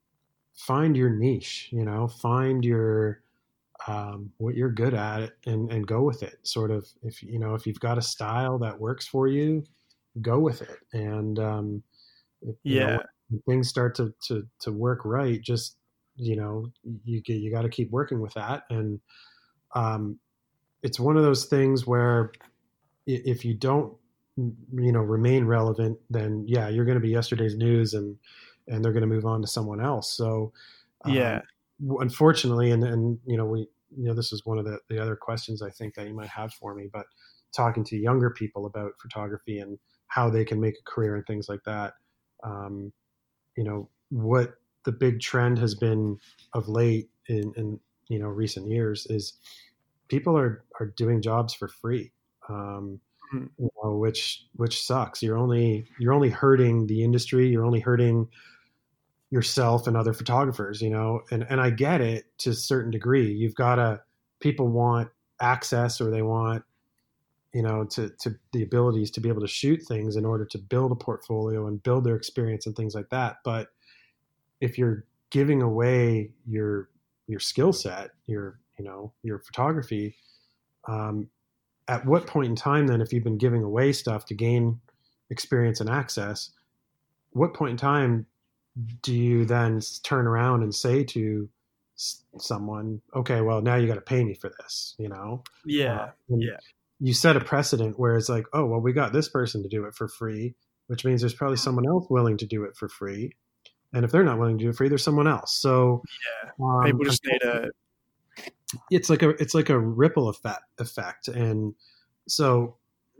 find your niche, you know, find your, um, what you're good at and, and go with it. Sort of, if, you know, if you've got a style that works for you, go with it. And, um, if, you know, Yeah. when things start to, to, to work right, just, you know, you you got to keep working with that. And, um, it's one of those things where if you don't, you know, remain relevant, then yeah, you're going to be yesterday's news and, and they're going to move on to someone else. So, um, Yeah. unfortunately, and, and, you know, we, you know, this is one of the, the other questions I think that you might have for me, but talking to younger people about photography and how they can make a career and things like that. Um, you know, what the big trend has been of late in, in, you know, recent years is people are, are doing jobs for free. Um, Mhm. you know, which, which sucks. You're only, you're only hurting the industry. You're only hurting yourself and other photographers, you know, and, and I get it to a certain degree. You've got to, people want access or they want, you know, to, to the abilities to be able to shoot things in order to build a portfolio and build their experience and things like that. But if you're giving away your, your skill set, your, you know, your photography, um, at what point in time then, if you've been giving away stuff to gain experience and access, what point in time do you then turn around and say to s- someone, okay, well, now you got to pay me for this, you know? Yeah. Uh, and Yeah. You set a precedent where it's like, oh, well, we got this person to do it for free, which means there's probably someone else willing to do it for free. And if they're not willing to do it free, there's someone else. So um, People just need a, it's like a, it's like a ripple effect effect. And so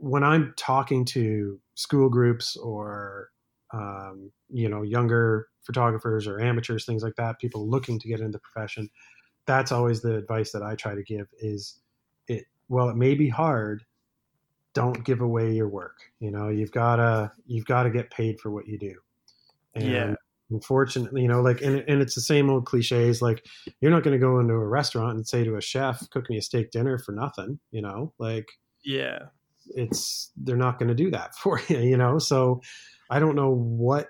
when I'm talking to school groups or, um, you know, younger photographers or amateurs, things like that, people looking to get into the profession, that's always the advice that I try to give is it, well, it may be hard. Don't give away your work. You know, you've gotta, you've got to get paid for what you do. And yeah. unfortunately, you know, like, and, and it's the same old cliches. Like, you're not going to go into a restaurant and say to a chef, cook me a steak dinner for nothing, you know, like, Yeah. it's, they're not going to do that for you, you know? So I don't know what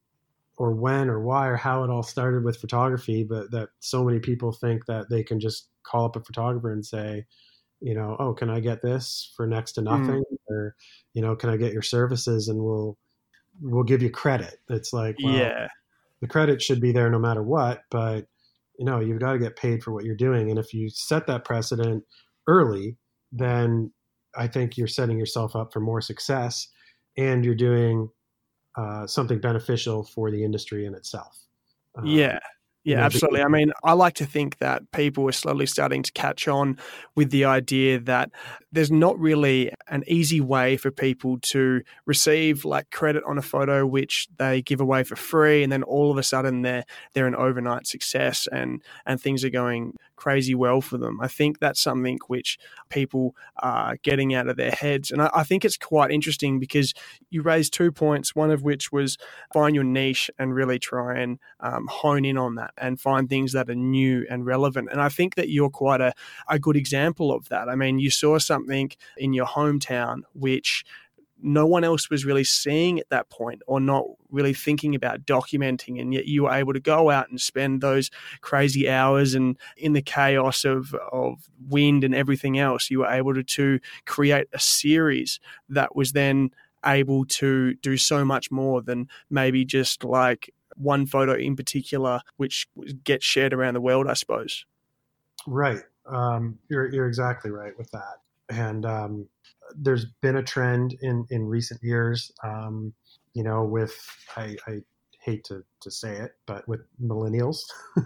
or when or why or how it all started with photography, but that so many people think that they can just call up a photographer and say, you know, oh, can I get this for next to nothing? Mm. Or, you know, can I get your services and we'll, we'll give you credit. It's like, well, yeah, the credit should be there no matter what, but you know, you've got to get paid for what you're doing. And if you set that precedent early, then I think you're setting yourself up for more success and you're doing uh, something beneficial for the industry in itself. Um, yeah. Yeah, you know, absolutely. I mean, I like to think that people are slowly starting to catch on with the idea that there's not really an easy way for people to receive like credit on a photo which they give away for free, and then all of a sudden they're they're an overnight success and and things are going crazy well for them. I think that's something which people are getting out of their heads, and I, I think it's quite interesting because you raised two points. One of which was find your niche and really try and um, hone in on that and find things that are new and relevant. And I think that you're quite a, a good example of that. I mean, you saw something in your hometown which no one else was really seeing at that point or not really thinking about documenting, and yet you were able to go out and spend those crazy hours, and in the chaos of, of wind and everything else, you were able to, to create a series that was then able to do so much more than maybe just like one photo in particular, which gets shared around the world, I suppose. Right. Um, you're, you're exactly right with that. And um, there's been a trend in, in recent years, um, you know, with, I, I hate to, to say it, but with millennials,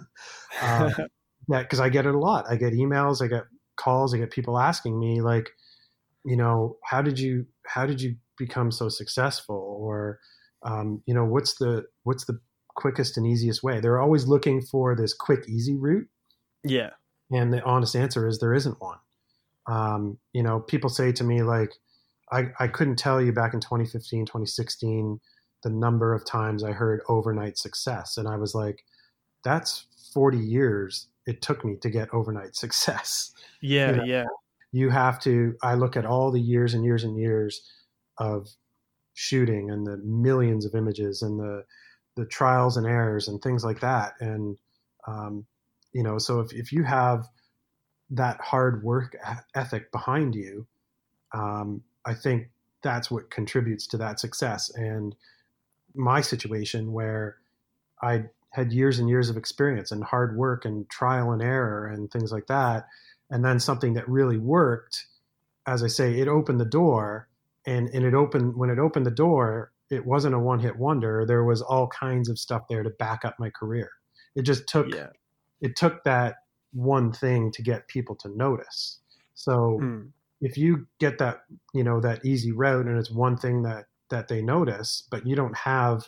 um, that, cause I get it a lot. I get emails, I get calls, I get people asking me like, you know, how did you, how did you become so successful? Or, um, you know, what's the, what's the quickest and easiest way? They're always looking for this quick, easy route. Yeah. And the honest answer is there isn't one. Um, you know, people say to me, like, I, I couldn't tell you back in twenty fifteen, twenty sixteen, the number of times I heard overnight success. And I was like, that's forty years it took me to get overnight success. Yeah. You know, yeah. You have to, I look at all the years and years and years of shooting and the millions of images and the, the trials and errors and things like that. And, um, you know, so if, if you have that hard work ethic behind you, um, I think that's what contributes to that success. And my situation where I had years and years of experience and hard work and trial and error and things like that, and then something that really worked, as I say, it opened the door, and, and it opened, when it opened the door, it wasn't a one hit wonder. There was all kinds of stuff there to back up my career. It just took, yeah. it took that one thing to get people to notice. So mm. if you get that, you know, that easy route and it's one thing that, that they notice, but you don't have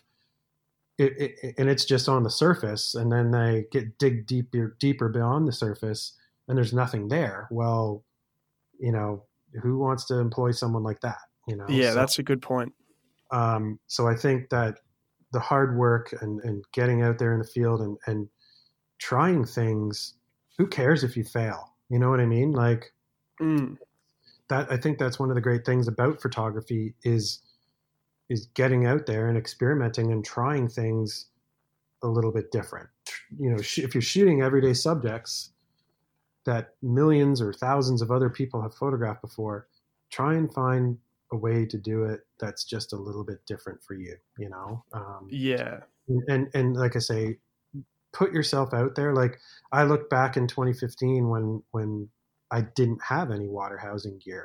it, it and it's just on the surface, and then they get dig deeper, deeper beyond the surface and there's nothing there. Well, you know, who wants to employ someone like that? You know? Yeah, so, that's a good point. Um, so I think that the hard work and, and getting out there in the field and, and trying things, who cares if you fail? You know what I mean? Like mm. that, I think that's one of the great things about photography is, is getting out there and experimenting and trying things a little bit different. You know, sh- if you're shooting everyday subjects that millions or thousands of other people have photographed before, try and find a way to do it that's just a little bit different for you, you know? Um, yeah. And, and like I say, put yourself out there. Like I look back in twenty fifteen when, when I didn't have any water housing gear,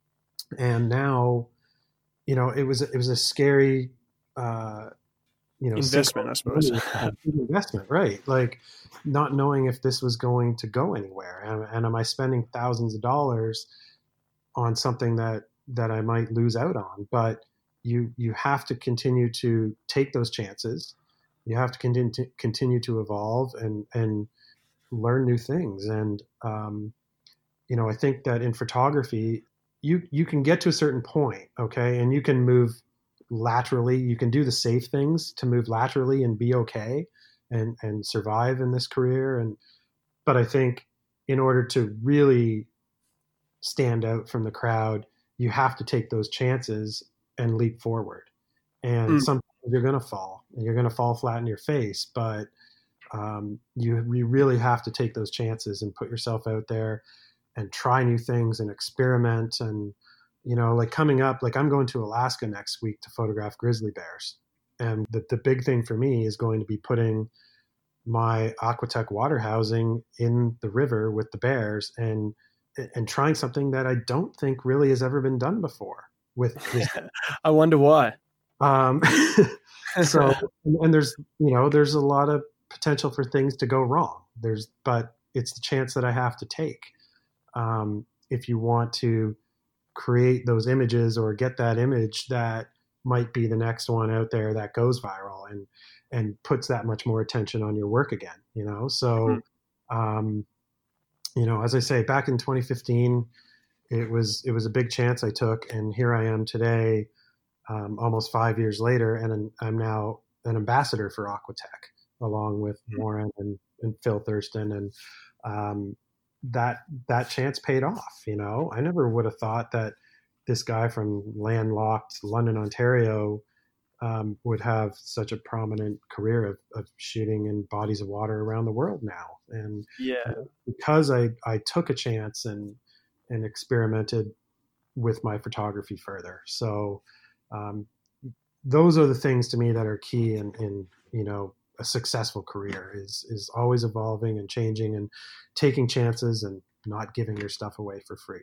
and now, you know, it was, it was a scary, uh, you know, investment, I suppose. investment, right? Like not knowing if this was going to go anywhere. And, and am I spending thousands of dollars on something that that I might lose out on. But you you have to continue to take those chances. You have to continue to, continue to evolve and and learn new things. And um, you know, I think that in photography, you you can get to a certain point, okay, and you can move laterally. You can do the safe things to move laterally and be okay and and survive in this career. And but I think in order to really stand out from the crowd, you have to take those chances and leap forward. And mm. sometimes you're going to fall and you're going to fall flat in your face, but um, you, you really have to take those chances and put yourself out there and try new things and experiment. And, you know, like coming up, like I'm going to Alaska next week to photograph grizzly bears. And the, the big thing for me is going to be putting my Aquatech water housing in the river with the bears and and trying something that I don't think really has ever been done before with this. I wonder why. Um, so, and there's, you know, there's a lot of potential for things to go wrong. There's, but it's the chance that I have to take. Um, if you want to create those images or get that image that might be the next one out there that goes viral and, and puts that much more attention on your work again, you know? So, mm-hmm. um, you know, as I say, back in twenty fifteen, it was it was a big chance I took, and here I am today, um, almost five years later, and I'm now an ambassador for Aquatech, along with mm-hmm. Warren and, and Phil Thurston, and um, that that chance paid off. You know, I never would have thought that this guy from landlocked London, Ontario, um, would have such a prominent career of, of shooting in bodies of water around the world now. And yeah, because I, I took a chance and, and experimented with my photography further. So, um, those are the things to me that are key in, in, you know, a successful career is, is always evolving and changing and taking chances and not giving your stuff away for free.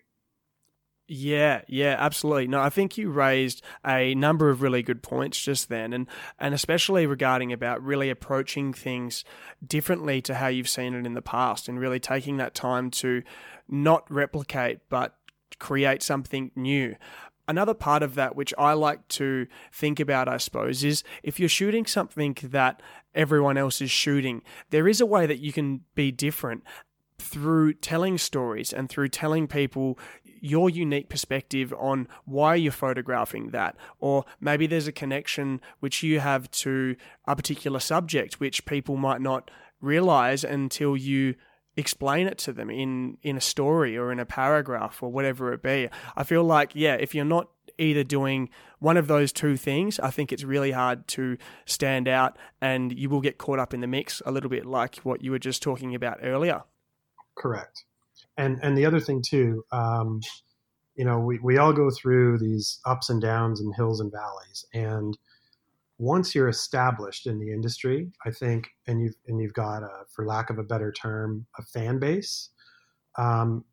Yeah, yeah, absolutely. No, I think you raised a number of really good points just then, and and especially regarding about really approaching things differently to how you've seen it in the past, and really taking that time to not replicate but create something new. Another part of that, which I like to think about, I suppose, is if you're shooting something that everyone else is shooting, there is a way that you can be different through telling stories and through telling people your unique perspective on why you're photographing that. Or maybe there's a connection which you have to a particular subject which people might not realize until you explain it to them in, in a story or in a paragraph or whatever it be. I feel like, yeah, if you're not either doing one of those two things, I think it's really hard to stand out, and you will get caught up in the mix a little bit like what you were just talking about earlier. Correct. And and the other thing too, um, you know, we, we all go through these ups and downs and hills and valleys. And once you're established in the industry, I think, and you've and you've got, a, for lack of a better term, a fan base. Um,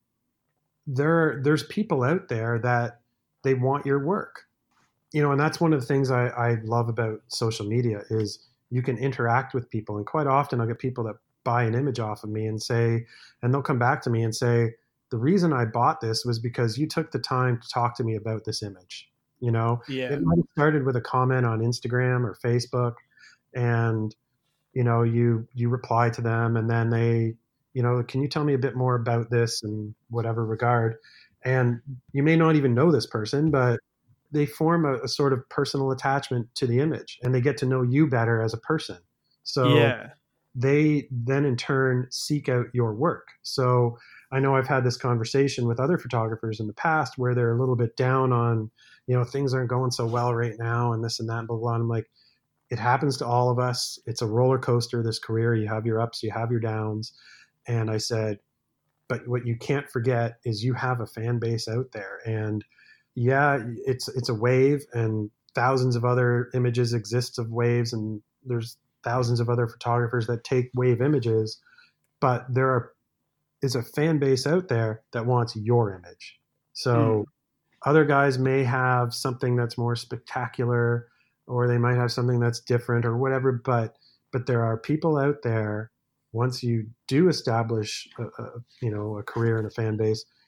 there there's people out there that they want your work, you know, and that's one of the things I, I love about social media is you can interact with people. And quite often I'll get people that buy an image off of me and say, and they'll come back to me and say, the reason I bought this was because you took the time to talk to me about this image. You know, yeah. It might have started with a comment on Instagram or Facebook, and, you know, you, you reply to them, and then they, you know, can you tell me a bit more about this in whatever regard? And you may not even know this person, but they form a, a sort of personal attachment to the image, and they get to know you better as a person. So yeah. they then in turn seek out your work. So I know I've had this conversation with other photographers in the past where they're a little bit down on, you know, things aren't going so well right now and this and that, and blah, blah, blah. I'm like, it happens to all of us. It's a roller coaster, this career. You have your ups, you have your downs. And I said, but what you can't forget is you have a fan base out there. And yeah, it's, it's a wave, and thousands of other images exist of waves, and there's thousands of other photographers that take wave images, but there are, is a fan base out there that wants your image. So mm. other guys may have something that's more spectacular, or they might have something that's different or whatever, but, but there are people out there, once you do establish a, a, you know, a career and a fan base,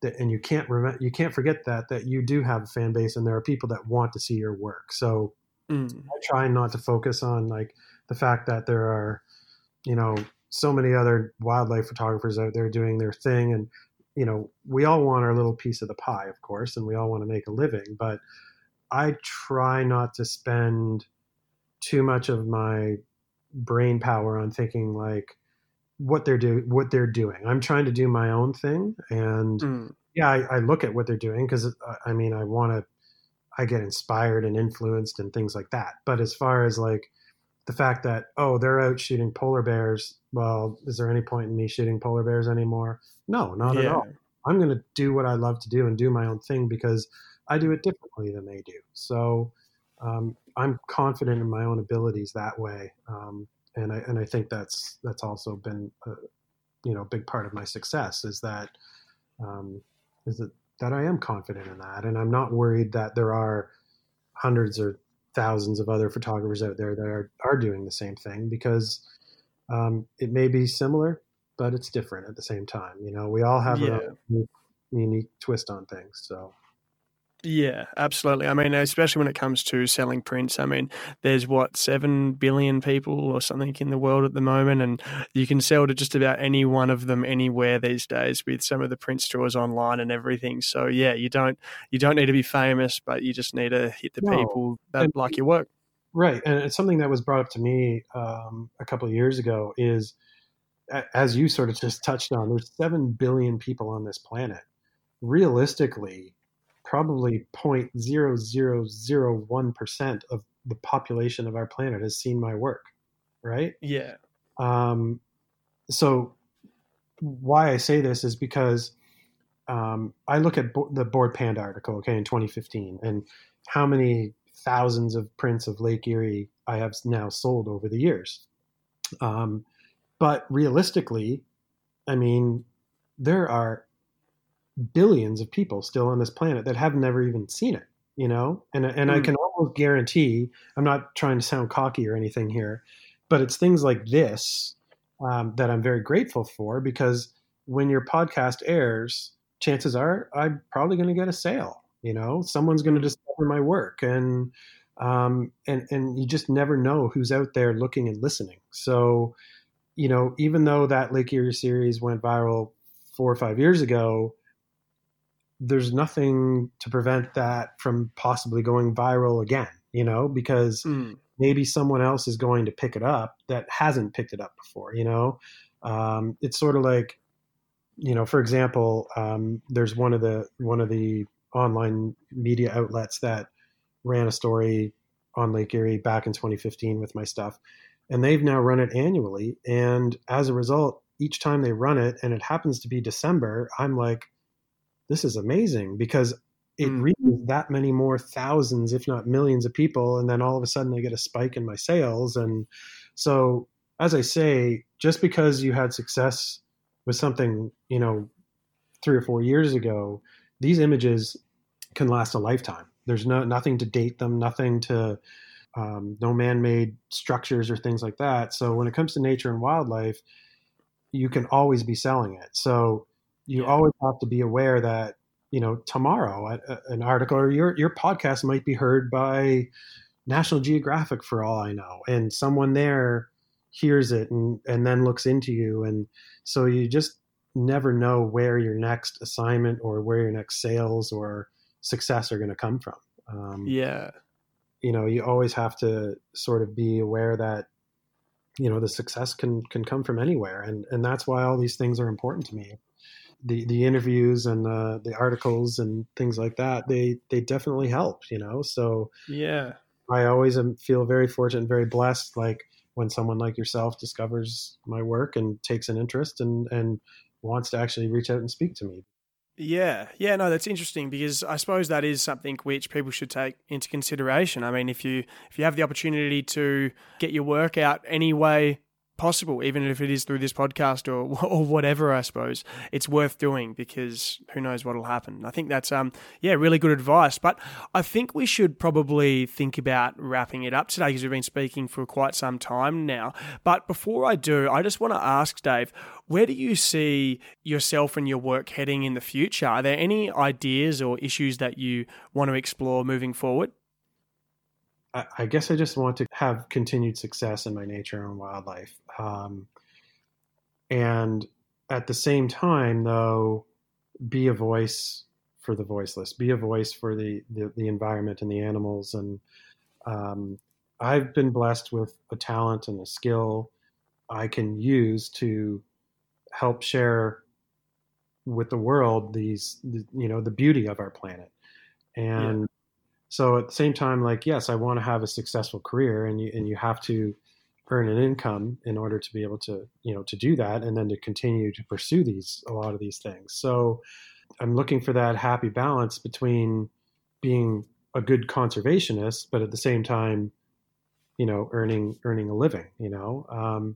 that, and you can't remember, you can't forget that, that you do have a fan base and there are people that want to see your work. So Mm. I try not to focus on like the fact that there are, you know, so many other wildlife photographers out there doing their thing. And, you know, we all want our little piece of the pie, of course, and we all want to make a living, but I try not to spend too much of my brain power on thinking like what they're doing, what they're doing. I'm trying to do my own thing. And Mm. yeah, I, I look at what they're doing because I mean, I want to, I get inspired and influenced and things like that. But as far as like the fact that, oh, they're out shooting polar bears, well, is there any point in me shooting polar bears anymore? No, not at Yeah. all. I'm going to do what I love to do and do my own thing because I do it differently than they do. So um, I'm confident in my own abilities that way. Um, and I, and I think that's, that's also been a, you know, big part of my success is that, um, is that, that I am confident in that. And I'm not worried that there are hundreds or thousands of other photographers out there that are, are doing the same thing because um, it may be similar, but it's different at the same time. You know, we all have Yeah. a unique, unique twist on things. So. Yeah, absolutely. I mean, especially when it comes to selling prints, I mean, there's what, seven billion people or something in the world at the moment, and you can sell to just about any one of them anywhere these days with some of the print stores online and everything. So yeah, you don't you don't need to be famous, but you just need to hit the No. people that And- like your work. Right. And it's something that was brought up to me um, a couple of years ago is, a- as you sort of just touched on, there's seven billion people on this planet. Realistically, probably zero point zero zero zero one percent of the population of our planet has seen my work, right? Yeah. Um, so why I say this is because um, I look at bo- the Board Panda article, okay, in twenty fifteen, and how many thousands of prints of Lake Erie I have now sold over the years. Um, but realistically, I mean, there are billions of people still on this planet that have never even seen it, you know? And, and I Mm. can almost guarantee, I'm not trying to sound cocky or anything here, but it's things like this um, that I'm very grateful for, because when your podcast airs, chances are I'm probably going to get a sale. You know, someone's going to discover my work, and um, and and you just never know who's out there looking and listening. So, you know, even though that Lake Erie series went viral four or five years ago, there's nothing to prevent that from possibly going viral again. You know, because Mm. maybe someone else is going to pick it up that hasn't picked it up before. You know, um, it's sort of like, you know, for example, um, there's one of the one of the online media outlets that ran a story on Lake Erie back in twenty fifteen with my stuff, and they've now run it annually. And as a result, each time they run it, and it happens to be December, I'm like, this is amazing, because it Mm. reaches that many more thousands, if not millions of people. And then all of a sudden I get a spike in my sales. And so, as I say, just because you had success with something, you know, three or four years ago, these images can last a lifetime. There's no nothing to date them, nothing to, um, no man-made structures or things like that. So when it comes to nature and wildlife, you can always be selling it. So you Yeah. always have to be aware that, you know, tomorrow a, a, an article or your your podcast might be heard by National Geographic for all I know, and someone there hears it and and then looks into you, and so you just never know where your next assignment or where your next sales or success are going to come from. Um, Yeah. you know, you always have to sort of be aware that, you know, the success can can come from anywhere, and and that's why all these things are important to me. The the interviews and the the articles and things like that, they they definitely help, you know. So Yeah. I always am, feel very fortunate and very blessed, like when someone like yourself discovers my work and takes an interest and and wants to actually reach out and speak to me. Yeah, yeah, no, that's interesting, because I suppose that is something which people should take into consideration. I mean, if you if you have the opportunity to get your work out any way possible, even if it is through this podcast or or whatever, I suppose. It's worth doing because who knows what will happen. I think that's, um yeah, really good advice. But I think we should probably think about wrapping it up today because we've been speaking for quite some time now. But before I do, I just want to ask, Dave, where do you see yourself and your work heading in the future? Are there any ideas or issues that you want to explore moving forward? I guess I just want to have continued success in my nature and wildlife. Um, and at the same time, though, be a voice for the voiceless, be a voice for the, the, the environment and the animals. And um, I've been blessed with a talent and a skill I can use to help share with the world these, you know, the beauty of our planet. And yeah. So at the same time, like, yes, I want to have a successful career, and you and you have to earn an income in order to be able to, you know, to do that, and then to continue to pursue these, a lot of these things. So I'm looking for that happy balance between being a good conservationist, but at the same time, you know, earning, earning a living, you know? Um,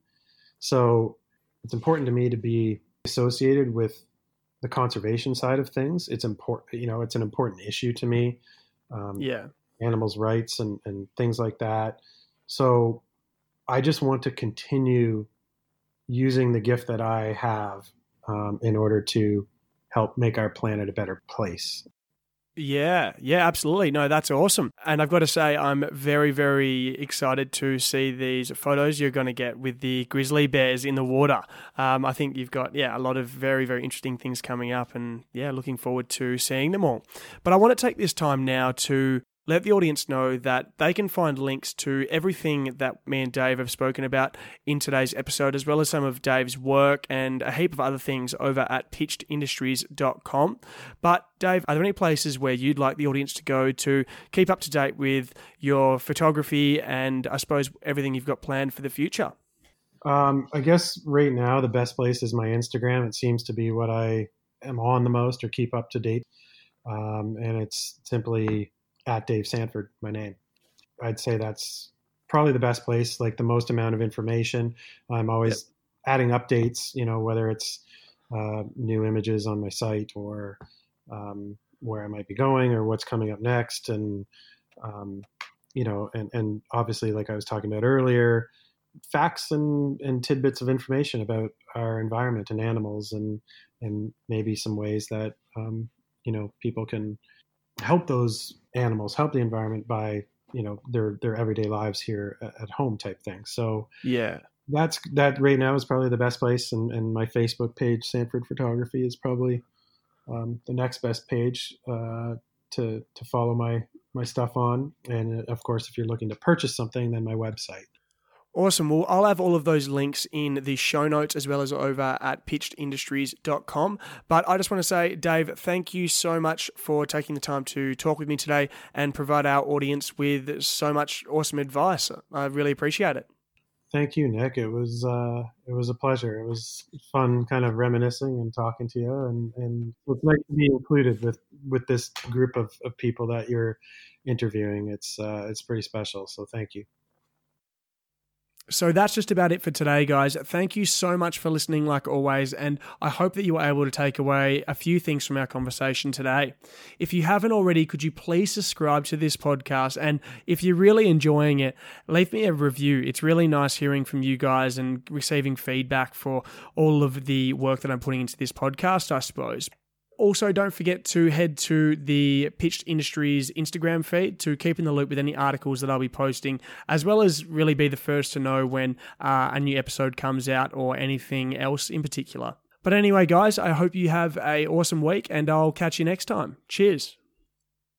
so it's important to me to be associated with the conservation side of things. It's important, you know, it's an important issue to me. Um, yeah, animals' rights and, and things like that. So I just want to continue using the gift that I have um, in order to help make our planet a better place. Yeah, yeah, absolutely. No, that's awesome. And I've got to say, I'm very, very excited to see these photos you're going to get with the grizzly bears in the water. Um, I think you've got, yeah, a lot of very, very interesting things coming up, and yeah, looking forward to seeing them all. But I want to take this time now to let the audience know that they can find links to everything that me and Dave have spoken about in today's episode, as well as some of Dave's work and a heap of other things over at pitched industries dot com. But Dave, are there any places where you'd like the audience to go to keep up to date with your photography and I suppose everything you've got planned for the future? Um, I guess right now the best place is my Instagram. It seems to be what I am on the most or keep up to date. Um, and it's simply at Dave Sanford, my name. I'd say that's probably the best place, like the most amount of information. I'm always yep. adding updates, you know, whether it's uh, new images on my site or um, where I might be going or what's coming up next. And, um, you know, and, and obviously, like I was talking about earlier, facts and, and tidbits of information about our environment and animals, and, and maybe some ways that, um, you know, people can help those animals, help the environment by, you know, their, their everyday lives here at home type thing. So yeah, that's, that right now is probably the best place. And, and my Facebook page, Sanford Photography, is probably um, the next best page uh, to, to follow my, my stuff on. And of course, if you're looking to purchase something, then my website. Awesome. Well, I'll have all of those links in the show notes as well as over at pitched industries dot com. But I just want to say, Dave, thank you so much for taking the time to talk with me today and provide our audience with so much awesome advice. I really appreciate it. Thank you, Nick. It was uh, it was a pleasure. It was fun kind of reminiscing and talking to you. And, and it's nice to be included with, with this group of, of people that you're interviewing. It's uh, it's pretty special. So thank you. So that's just about it for today, guys. Thank you so much for listening, like always, and I hope that you were able to take away a few things from our conversation today. If you haven't already, could you please subscribe to this podcast? And if you're really enjoying it, leave me a review. It's really nice hearing from you guys and receiving feedback for all of the work that I'm putting into this podcast, I suppose. Also, don't forget to head to the Pitched Industries Instagram feed to keep in the loop with any articles that I'll be posting, as well as really be the first to know when uh, a new episode comes out or anything else in particular. But anyway, guys, I hope you have an awesome week, and I'll catch you next time. Cheers.